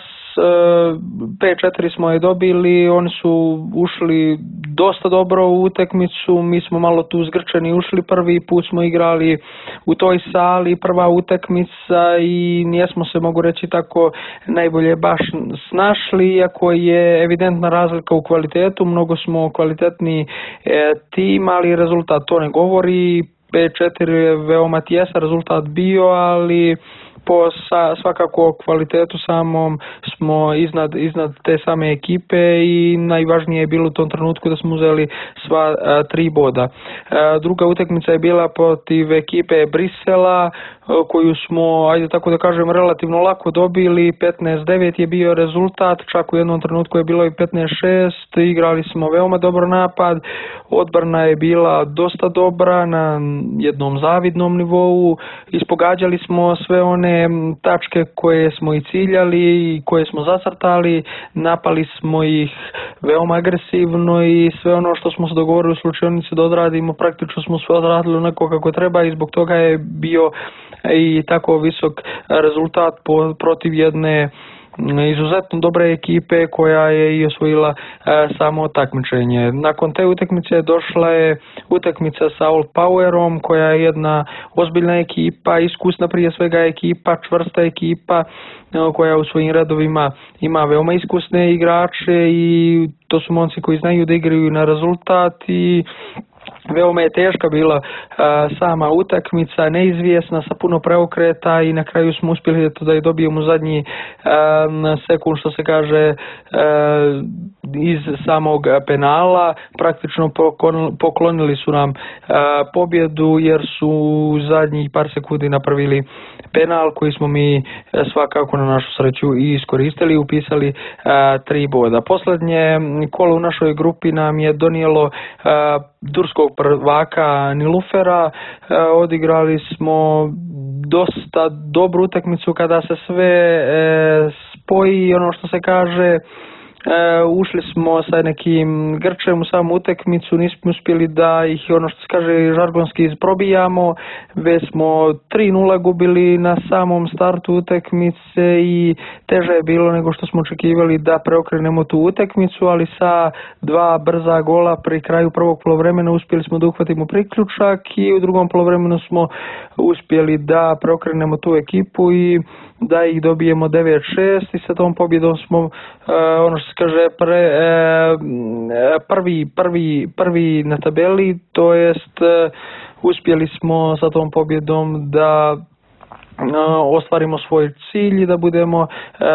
5-4 smo je dobili, oni su ušli dosta dobro u utakmicu, mi smo malo tu zgrčeni ušli, prvi put smo igrali u toj sali, prva utakmica i nijesmo se, mogu reći tako, najbolje baš snašli, iako je evidentna razlika u kvalitetu, mnogo smo kvalitetni tim, ali rezultat to ne govori. 5-4 je veoma tjesan rezultat bio, ali po svakako kvalitetu samom smo iznad te same ekipe i najvažnije je bilo u tom trenutku da smo uzeli sva 3 boda. Druga utakmica je bila protiv ekipe Brisela, koju smo, ajde tako da kažem, relativno lako dobili. 15-9 je bio rezultat, čak u jednom trenutku je bilo i 15-6, igrali smo veoma dobar napad, odbrana je bila dosta dobra, na jednom zavidnom nivou, ispogađali smo sve one tačke koje smo i ciljali i koje smo zacrtali, napali smo ih veoma agresivno i sve ono što smo se dogovorili u slučajnici da odradimo, praktično smo sve odradili onako kako treba i zbog toga je bio i tako visok rezultat protiv jedne izuzetno dobre ekipe koja je i osvojila samo takmičenje. Nakon te utakmice došla je utakmica sa Old Powerom, koja je jedna ozbiljna ekipa, iskusna prije svega ekipa, čvrsta ekipa koja u svojim redovima ima veoma iskusne igrače i to su momci koji znaju da igraju na rezultat i veoma je teška bila sama utakmica, neizvjesna, sa puno preokreta i na kraju smo uspjeli da je dobijemo zadnji sekund, što se kaže, iz samog penala. Praktično poklonili su nam pobjedu jer su u zadnjih par sekundi napravili penal koji smo mi svakako na našu sreću i iskoristili i upisali 3 boda. Posljednje kolo u našoj grupi nam je donijelo turskog prvaka Nilufera. Odigrali smo dosta dobru utakmicu kada se sve spoji, ono što se kaže. Ušli smo sa nekim grčem u samu utakmicu, nismo uspjeli da ih, ono što se kaže, žargonski isprobijamo, već smo 3-0 gubili na samom startu utakmice i teže je bilo nego što smo očekivali da preokrenemo tu utakmicu, ali sa 2 brza gola pri kraju prvog poluvremena uspjeli smo da uhvatimo priključak i u drugom poluvremenu smo uspjeli da preokrenemo tu ekipu i da ih dobijemo 9-6 i sa tom pobjedom smo, ono što se kaže, prvi na tabeli, to jest uspjeli smo sa tom pobjedom da ostvarimo svoj cilj i da budemo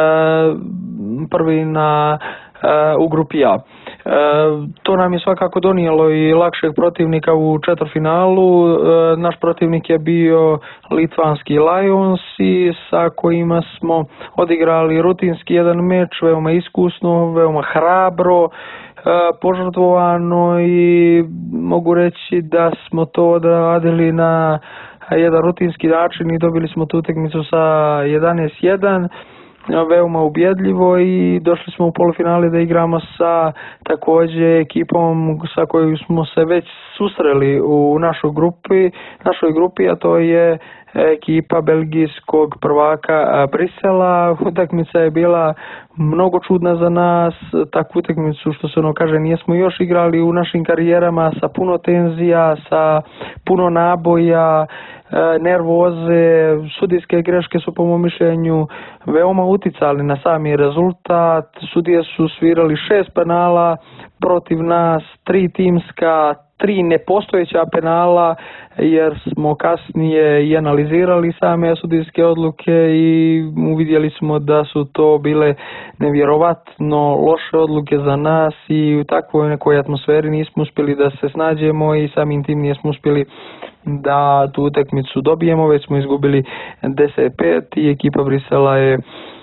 prvi u grupi A. To nam je svakako donijelo i lakšeg protivnika u četvrtfinalu. Naš protivnik je bio litvanski Lions i sa kojima smo odigrali rutinski jedan meč, veoma iskusno, veoma hrabro, požrtvovano i mogu reći da smo to odradili na jedan rutinski način i dobili smo tu utakmicu sa 11-1. Veoma ubjedljivo i došli smo u polufinale da igramo sa također ekipom sa kojom smo se već susreli u našoj grupi, a to je ekipa belgijskog prvaka Brisela. Utakmica je bila mnogo čudna za nas, takvu utakmicu, što se ono kaže, nismo još igrali u našim karijerama, sa puno tenzija, sa puno naboja, nervoze, sudijske greške su po mom mišljenju veoma uticali na sami rezultat. Sudije su svirali 6 penala protiv nas, 3 timska, 3 nepostojeća penala, jer smo kasnije i analizirali same sudijske odluke i uvidjeli smo da su to bile nevjerovatno loše odluke za nas i u takvoj nekoj atmosferi nismo uspjeli da se snađemo i samim tim nismo uspjeli da tu utakmicu dobijemo, već smo izgubili 10-5 i ekipa Brisela je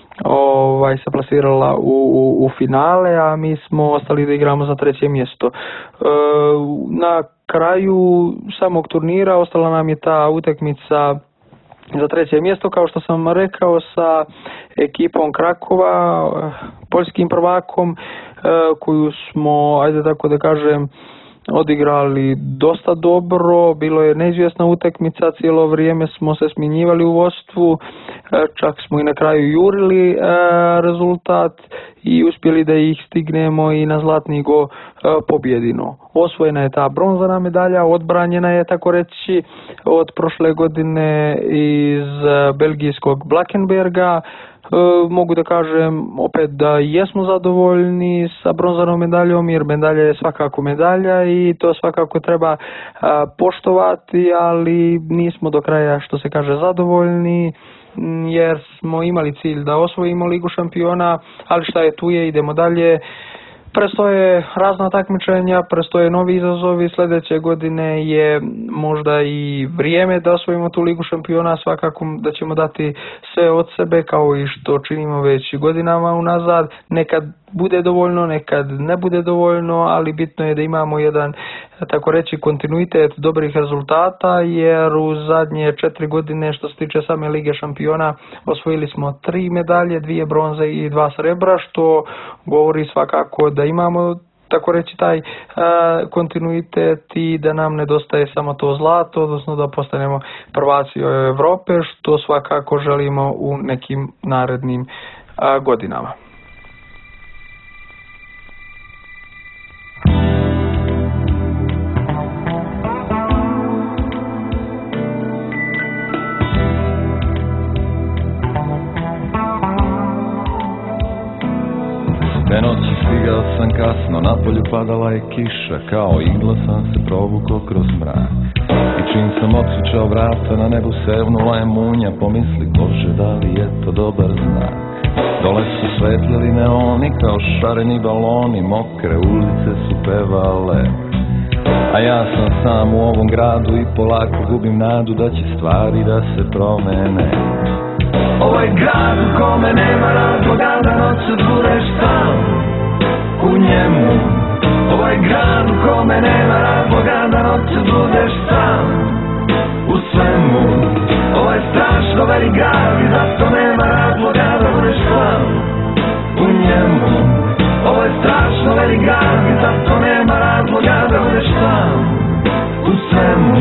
se plasirala u finale, a mi smo ostali da igramo za 3. mjesto. Na kraju samog turnira ostala nam je ta utakmica za 3. mjesto, kao što sam rekao, sa ekipom Krakova, poljskim prvakom, koju smo, ajde tako da kažem, odigrali dosta dobro. Bilo je neizvjesna utakmica, cijelo vrijeme smo se smjenjivali u vodstvu, čak smo i na kraju jurili rezultat i uspjeli da ih stignemo i na zlatni go pobjedino. Osvojena je ta bronzana medalja, odbranjena je, tako reći, od prošle godine iz belgijskog Blackenberga. Mogu da kažem opet da jesmo zadovoljni sa bronzanom medaljom, jer medalja je svakako medalja i to svakako treba poštovati, ali nismo do kraja, što se kaže, zadovoljni, jer smo imali cilj da osvojimo Ligu šampiona, ali šta je tu je, idemo dalje. Prestoje razna takmičenja, prestoje novi izazovi, sljedeće godine je možda i vrijeme da osvojimo tu Ligu šampiona, svakako da ćemo dati sve od sebe kao i što činimo već godinama unazad. Nekad bude dovoljno, nekad ne bude dovoljno, ali bitno je da imamo jedan, tako reći, kontinuitet dobrih rezultata, jer u zadnje 4 godine što se tiče same Lige šampiona osvojili smo 3 medalje, 2 bronze i 2 srebra, što govori svakako da imamo, tako reći, taj kontinuitet i da nam nedostaje samo to zlato, odnosno da postanemo prvaci Europe, što svakako želimo u nekim narednim godinama. Te noći stigao sam kasno, na polju padala je kiša, kao igla sam se provukao kroz mrak. I čim sam otključao vrata, na nebu sevnula je munja, pomisli, Bože, da li je to dobar znak. Dole su svetljali neoni kao šareni baloni, mokre ulice su pevale. A ja sam sam u ovom gradu i polako gubim nadu da će stvari da se promene. Ovo je grad u kome nema razloga da noću budeš sam u njemu. Ovo je grad u kome nema razloga da noću budeš sam u svemu. Ovo je strašno velik grad i zato nema razloga da budeš sam u njemu. Ovo je strašno velik grad i zato nema razloga da budeš sam u svemu.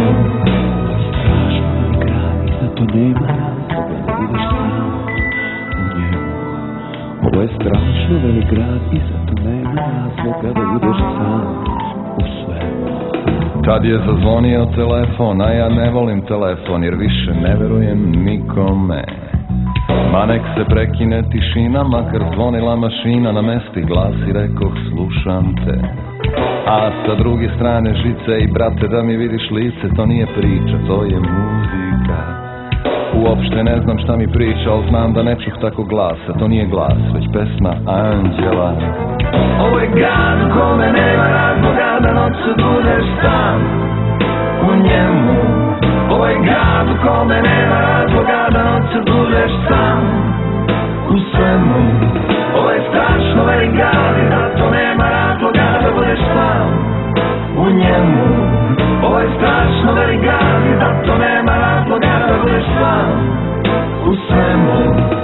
Ovo je strašno velik grad i zato nema razloga da budeš sam u svemu. Tad je zazvonio telefon, a ja ne volim telefon jer više ne verujem nikome. Ma nek se prekine tišina, makar zvonila mašina, na mesti glasi rekoh slušam te. A sa druge strane žice i brate da mi vidiš lice, to nije priča, to je muzika. Uopšte ne znam šta mi priča, ali znam da ne čuh tako glasa, to nije glas, već pesma anđela. Ovo je grad u kome nema razloga da noću budeš sam u njemu. Ovo je grad u kome nema razloga da noću budeš sam u svemu. Ovo je strašno velik grad i zato nema razloga da budeš sam u njemu. Ovo je strašno velik grad i zato nema razloga da budeš sam u svemu.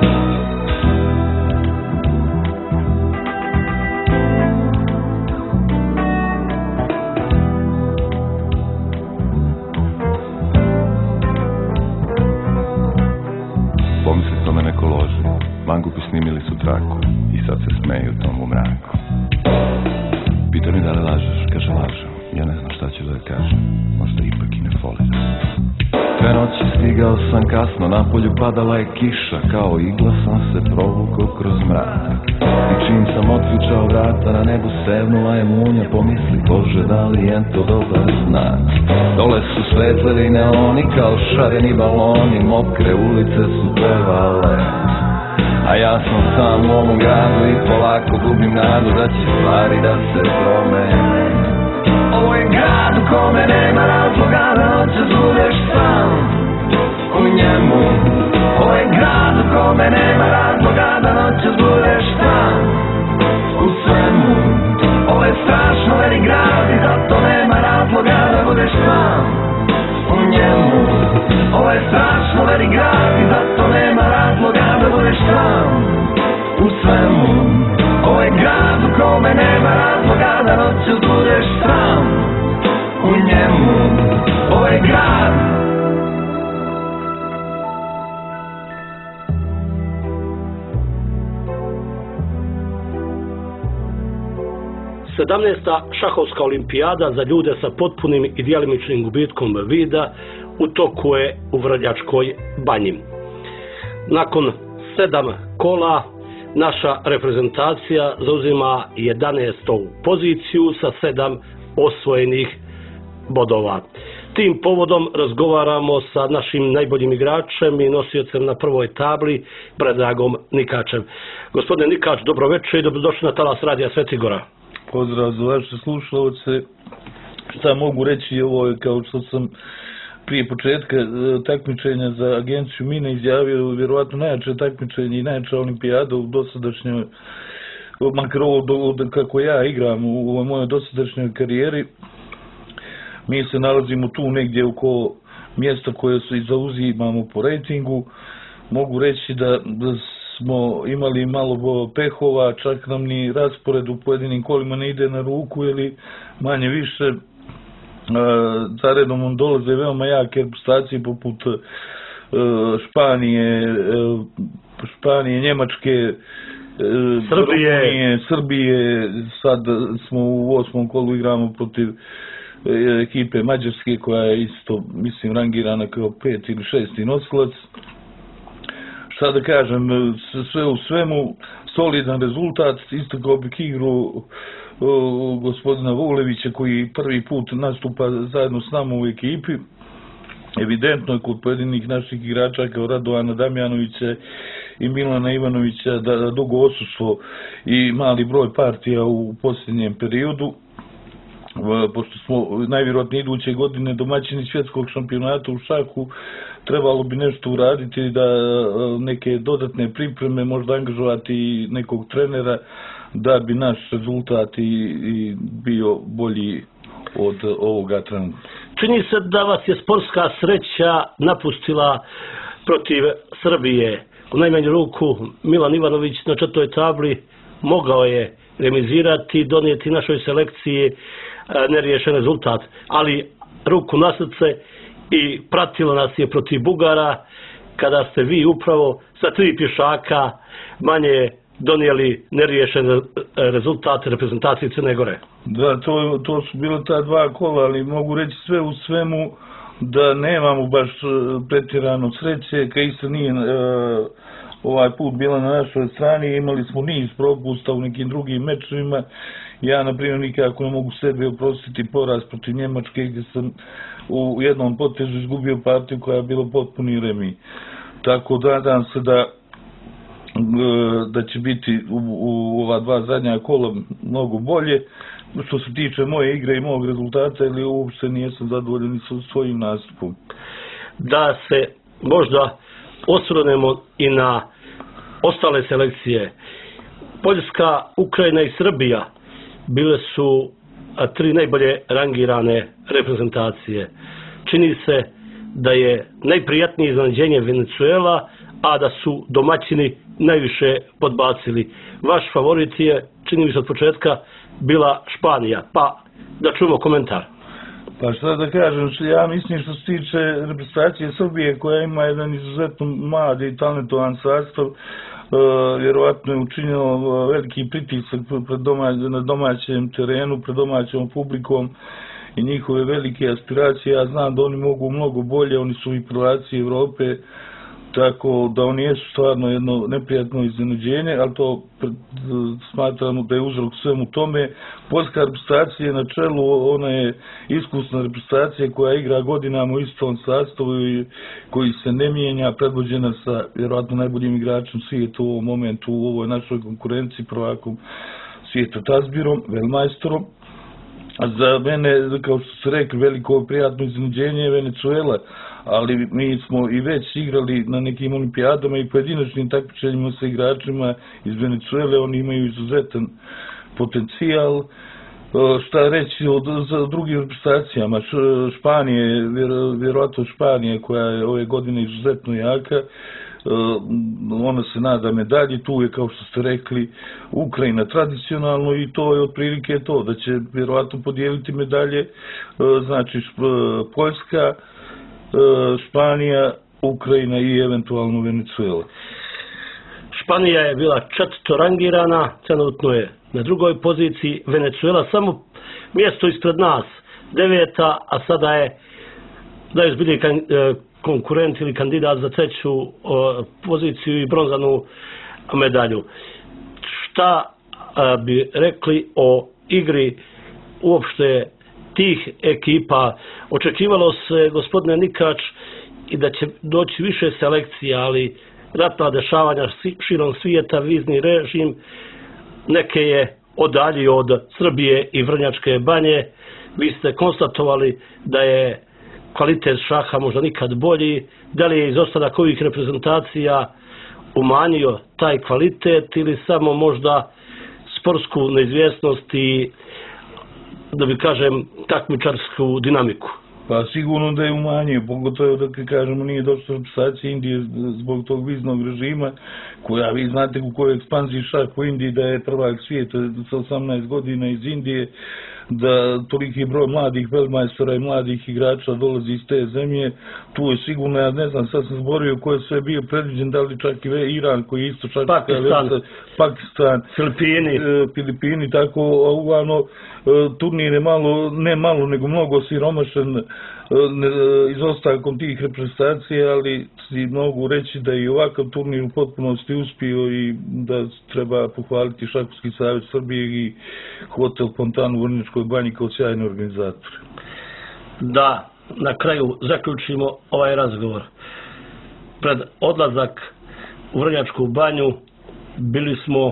Pomisli to me neko loži, mangupi snimili su traku i sad se smeju tomu mraku. Pita mi da li lažeš, kaže lažem, ja ne znam šta ću da kažem, možda ipak i ne folira. Ove noći stigao sam kasno, napolju padala je kiša, kao igla sam se provukao kroz mrak. I čim sam otključao vrata, na nebu sevnula je munja, pomisli Bože da li je to dobar znak. Dole su svetlili neoni kao šareni baloni, mokre ulice su pevale, a ja sam sam u ovom gradu i polako gubim nadu da će stvari da se promene. Ovo je grad u kome nema razloga da noćas budeš sam u njemu. Ovo je grad u kome nema razloga da noćas budeš sam u svemu. Ovo je strašno velik grad i zato nema razloga da budeš sam u njemu. Ovo je strašno velik grad i zato nema razloga da budeš sam u svemu. Ovo je grad u kome nema razloga da noćas budeš sam u njemu. Ovo je grad. Sedamnaesta šahovska olimpijada za ljude sa potpunim i djelimičnim gubitkom vida u toku je u Vrnjačkoj Banji. Nakon 7 kola naša reprezentacija zauzima 11. poziciju sa 7 osvojenih bodova. Tim povodom razgovaramo sa našim najboljim igračem i nosiocem na prvoj tabli, Predragom Nikačem. Gospodine Nikač, dobro večer i dobrodošli na talas Radija Svetigora. Pozdrav za vaše slušalce. Šta mogu reći, ovo je kao što sam prije početka takmičenja za agenciju Mine izjavio, vjerovatno najjače takmičenje i najjača olimpijada u dosadašnjoj, makar ovo kako ja igram u ovoj mojoj dosadašnjoj karijeri. Mi se nalazimo tu negdje oko mjesta koje se zauzimamo po rejtingu. Mogu reći da smo imali malo pehova, čak nam ni raspored u pojedinim kolima ne ide na ruku ili manje više. Zaredom dolaze veoma jake reprezentacije poput Španije, Njemačke, Srbije. Sad smo u 8. kolu igramo protiv ekipe Mađarske koja je isto, mislim, rangirana kao 5. ili 6. nosilac. Šta da kažem, sve u svemu solidan rezultat, istakao bih igru gospodina Vulevića koji prvi put nastupa zajedno s nama u ekipi. Evidentno je kod pojedinih naših igrača kao Radovana Damjanovića i Milana Ivanovića da dugo odsustvo i mali broj partija u posljednjem periodu. Pošto smo najvjerojatnije iduće godine domaćini svjetskog šampionata u šahu, trebalo bi nešto uraditi, da neke dodatne pripreme, možda angažovati nekog trenera, da bi naš rezultat i bio bolji od ovoga trenutka. Čini se da vas je sportska sreća napustila protiv Srbije. U najmanju ruku Milan Ivanović na 4. tabli mogao je remizirati, donijeti našoj selekciji neriješen rezultat, ali ruku na srce i pratilo nas je protiv Bugara kada ste vi upravo sa 3 pješaka manje donijeli neriješen rezultat reprezentacije Crne Gore. Da, to su bila ta 2 kola, ali mogu reći sve u svemu da nemamo baš pretjerano sreće, Kajsa nije ovaj put bila na našoj strani, imali smo niz propusta u nekim drugim mečevima. Ja, na primjer, nikako ne mogu sebi oprostiti poraz protiv Njemačke gdje sam u jednom potezu izgubio partiju koja je bila potpuni remi. Tako da nadam se da će biti u ova 2 zadnja kola mnogo bolje. Što se tiče moje igre i mog rezultata, ili uopšte nijesam zadovoljan sa svojim nastupom. Da se možda osvrnemo i na ostale selekcije. Poljska, Ukrajina i Srbija bile su 3 najbolje rangirane reprezentacije. Čini se da je najprijatnije iznenađenje Venezuela, a da su domaćini najviše podbacili. Vaš favorit je, čini mi se od početka, bila Španija. Pa da čujemo komentar. Pa šta da kažem, ja mislim što se tiče reprezentacije Srbije koja ima jedan izuzetno mlad i talentovan sastav, vjerovatno je učinilo veliki pritisak na domaćem terenu, pred domaćom publikom i njihove velike aspiracije. Ja znam da oni mogu mnogo bolje, oni su i prvaci Evrope, tako da oni jesu stvarno jedno neprijatno iznenađenje, ali to smatramo da je uzrok svemu tome. Poljska reprezentacija na čelu, ona je iskusna reprezentacija koja igra godinama u istom sastavu i koji se ne mijenja, predvođena sa vjerojatno najboljim igračem svijeta u ovom momentu, u ovoj našoj konkurenciji, prvakom svijeta Tazbirom, velmajstorom. A za mene, kao što ste rekli, veliko prijatno iznenađenje je Venezuela, ali mi smo i već igrali na nekim olimpijadama i pojedinačnim takmičenjima sa igračima iz Venezuele, oni imaju izuzetan potencijal. Šta reći za drugim reprezentacijama, Španije, vjerojatno Španija koja je ove godine izuzetno jaka, ona se nada medalji, tu je, kao što ste rekli, Ukrajina tradicionalno i to je otprilike to, da će vjerojatno podijeliti medalje, znači Poljska, Španija, Ukrajina i eventualno Venezuela. Španija je bila 4. rangirana, trenutno je na 2. poziciji, Venezuela samo mjesto ispred nas, 9. a sada je najozbiljniji konkurent ili kandidat za 3. poziciju i bronzanu medalju. Šta bi rekli o igri uopšte tih ekipa? Očekivalo se, gospodine Nikač, i da će doći više selekcija, ali ratna dešavanja širom svijeta, vizni režim, neke je odaljio od Srbije i Vrnjačke Banje. Vi ste konstatovali da je kvalitet šaha možda nikad bolji. Da li je izostanak ovih reprezentacija umanjio taj kvalitet ili samo možda sportsku neizvjesnost i, da bi kažem, takmičarsku dinamiku? Pa sigurno da je umanjio, pogotovo da kažemo nije došlo reprezentacija Indije zbog tog viznog režima, koja vi znate u kojoj ekspanziji šah u Indiji, da je prvak svijeta sa 18 godina iz Indije, da toliki broj mladih velemajstora i mladih igrača dolazi iz te zemlje. Tu je sigurno, ja ne znam, sad sam zborio ko je sve bio predviđen, da li čak i Iran koji je isto čak Pakistan, Filipini, tako uglavnom turnir je malo, ne malo, nego mnogo siromašen izostankom tih reprezentacija, ali si mogu reći da i ovakav turnir u potpunosti uspio i da treba pohvaliti Šahovski savez Srbije i Hotel Fontan u Vrnjačkoj Banji kao sjajni organizator. Da, na kraju zaključimo ovaj razgovor. Pred odlazak u Vrnjačku Banju bili smo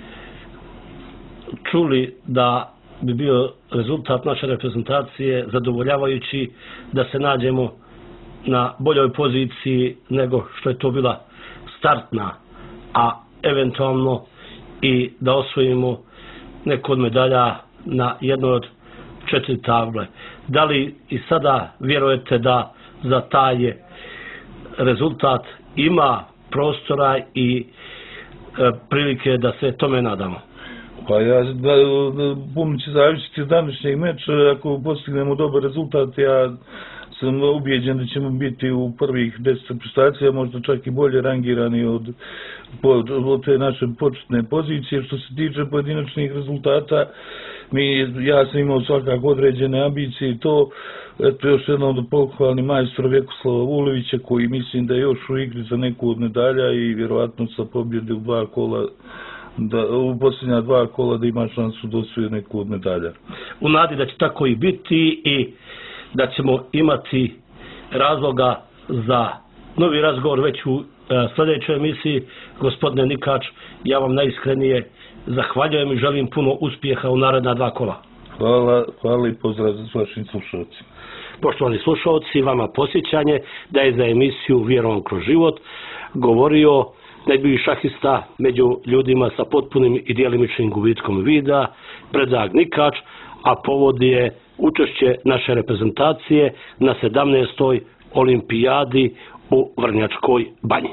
čuli da bi bio rezultat naše reprezentacije zadovoljavajući, da se nađemo na boljoj poziciji nego što je to bila startna, a eventualno i da osvojimo neku od medalja na jednoj od 4 table. Da li i sada vjerujete da za taj rezultat ima prostora i prilike da se tome nadamo? Pa puno će zavisiti od današnjeg meča. Ako postignemo dobar rezultat, ja sam ubijeđen da ćemo biti u prvih 10 reprezentacija, možda čak i bolje rangirani od te naše početne pozicije. Što se tiče pojedinačnih rezultata, ja sam imao svakako određene ambicije i to, eto još jednom da pohvalim majstora Vjekoslava Vulevića, koji mislim da je još u igri za neku od medalja i vjerojatno sa pobjede u 2 kola, u posljednja 2 kola da ima šansu da osvoji neku od medalja. U nadi da će tako i biti i da ćemo imati razloga za novi razgovor već u sljedećoj emisiji. Gospodine Nikač, ja vam najiskrenije zahvaljujem i želim puno uspjeha u naredna 2 kola. Hvala i pozdrav za vašim slušalcima. Poštovani slušalci, vama posjećanje da je za emisiju Vjerom kroz život govorio najbolji šahista među ljudima sa potpunim i djelimičnim gubitkom vida, Predrag Nikač, a povod je učešće naše reprezentacije na 17. olimpijadi u Vrnjačkoj Banji.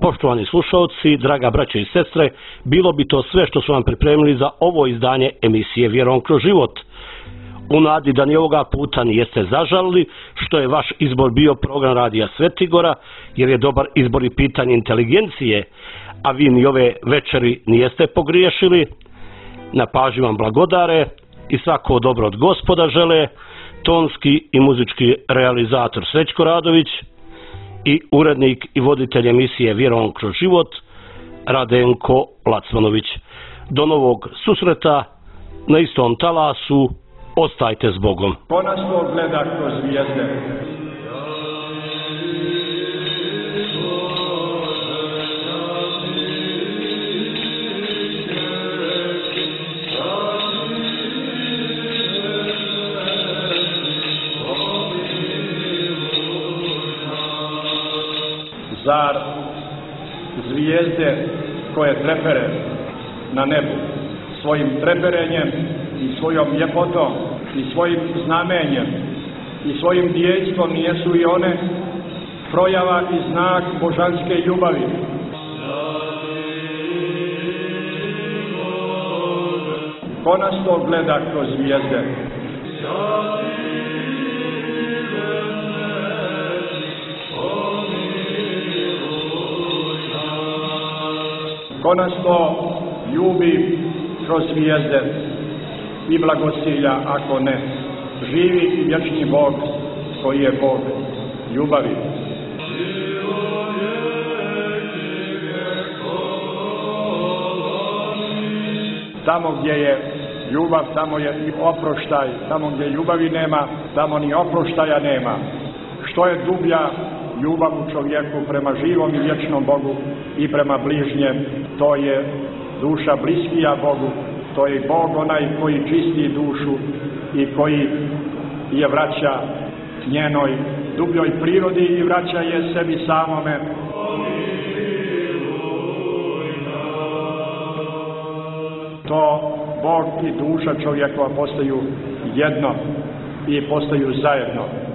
poštovani slušalci, draga braće i sestre, bilo bi to sve što su vam pripremili za ovo izdanje emisije Vjerom kroz život. U nadi da ni ovoga puta nijeste zažalili što je vaš izbor bio program Radija Svetigora, jer je dobar izbor i pitanje inteligencije, a vi ni ove večeri nijeste pogriješili. Na pažnji vam blagodare i svako dobro od Gospoda žele tonski i muzički realizator Srećko Radović i urednik i voditelj emisije Vjerom kroz život Radenko Lacmanović. Do novog susreta na istom talasu. Ostajte s Bogom. Ko nas to gleda kroz zvijezde? Zar zvijezde koje trepere na nebu svojim treperenjem i svojom ljepotom i svojim znamenjem i svojim djejstvom nijesu i one projava i znak božanske ljubavi? Ko nas to gleda kroz zvijezde? Ko nas to ljubi kroz zvijezde i blagosilja, ako ne, živi i vječni Bog koji je Bog ljubavi. Tamo gdje je ljubav, tamo je i oproštaj. Tamo gdje ljubavi nema, tamo ni oproštaja nema. Što je dublja ljubav u čovjeku prema živom i vječnom Bogu i prema bližnjem, to je duša bliskija Bogu, to je Bog onaj koji čisti dušu i koji je vraća njenoj dubljoj prirodi i vraća je sebi samome. To Bog i duša čovjekova postaju jedno i postaju zajedno.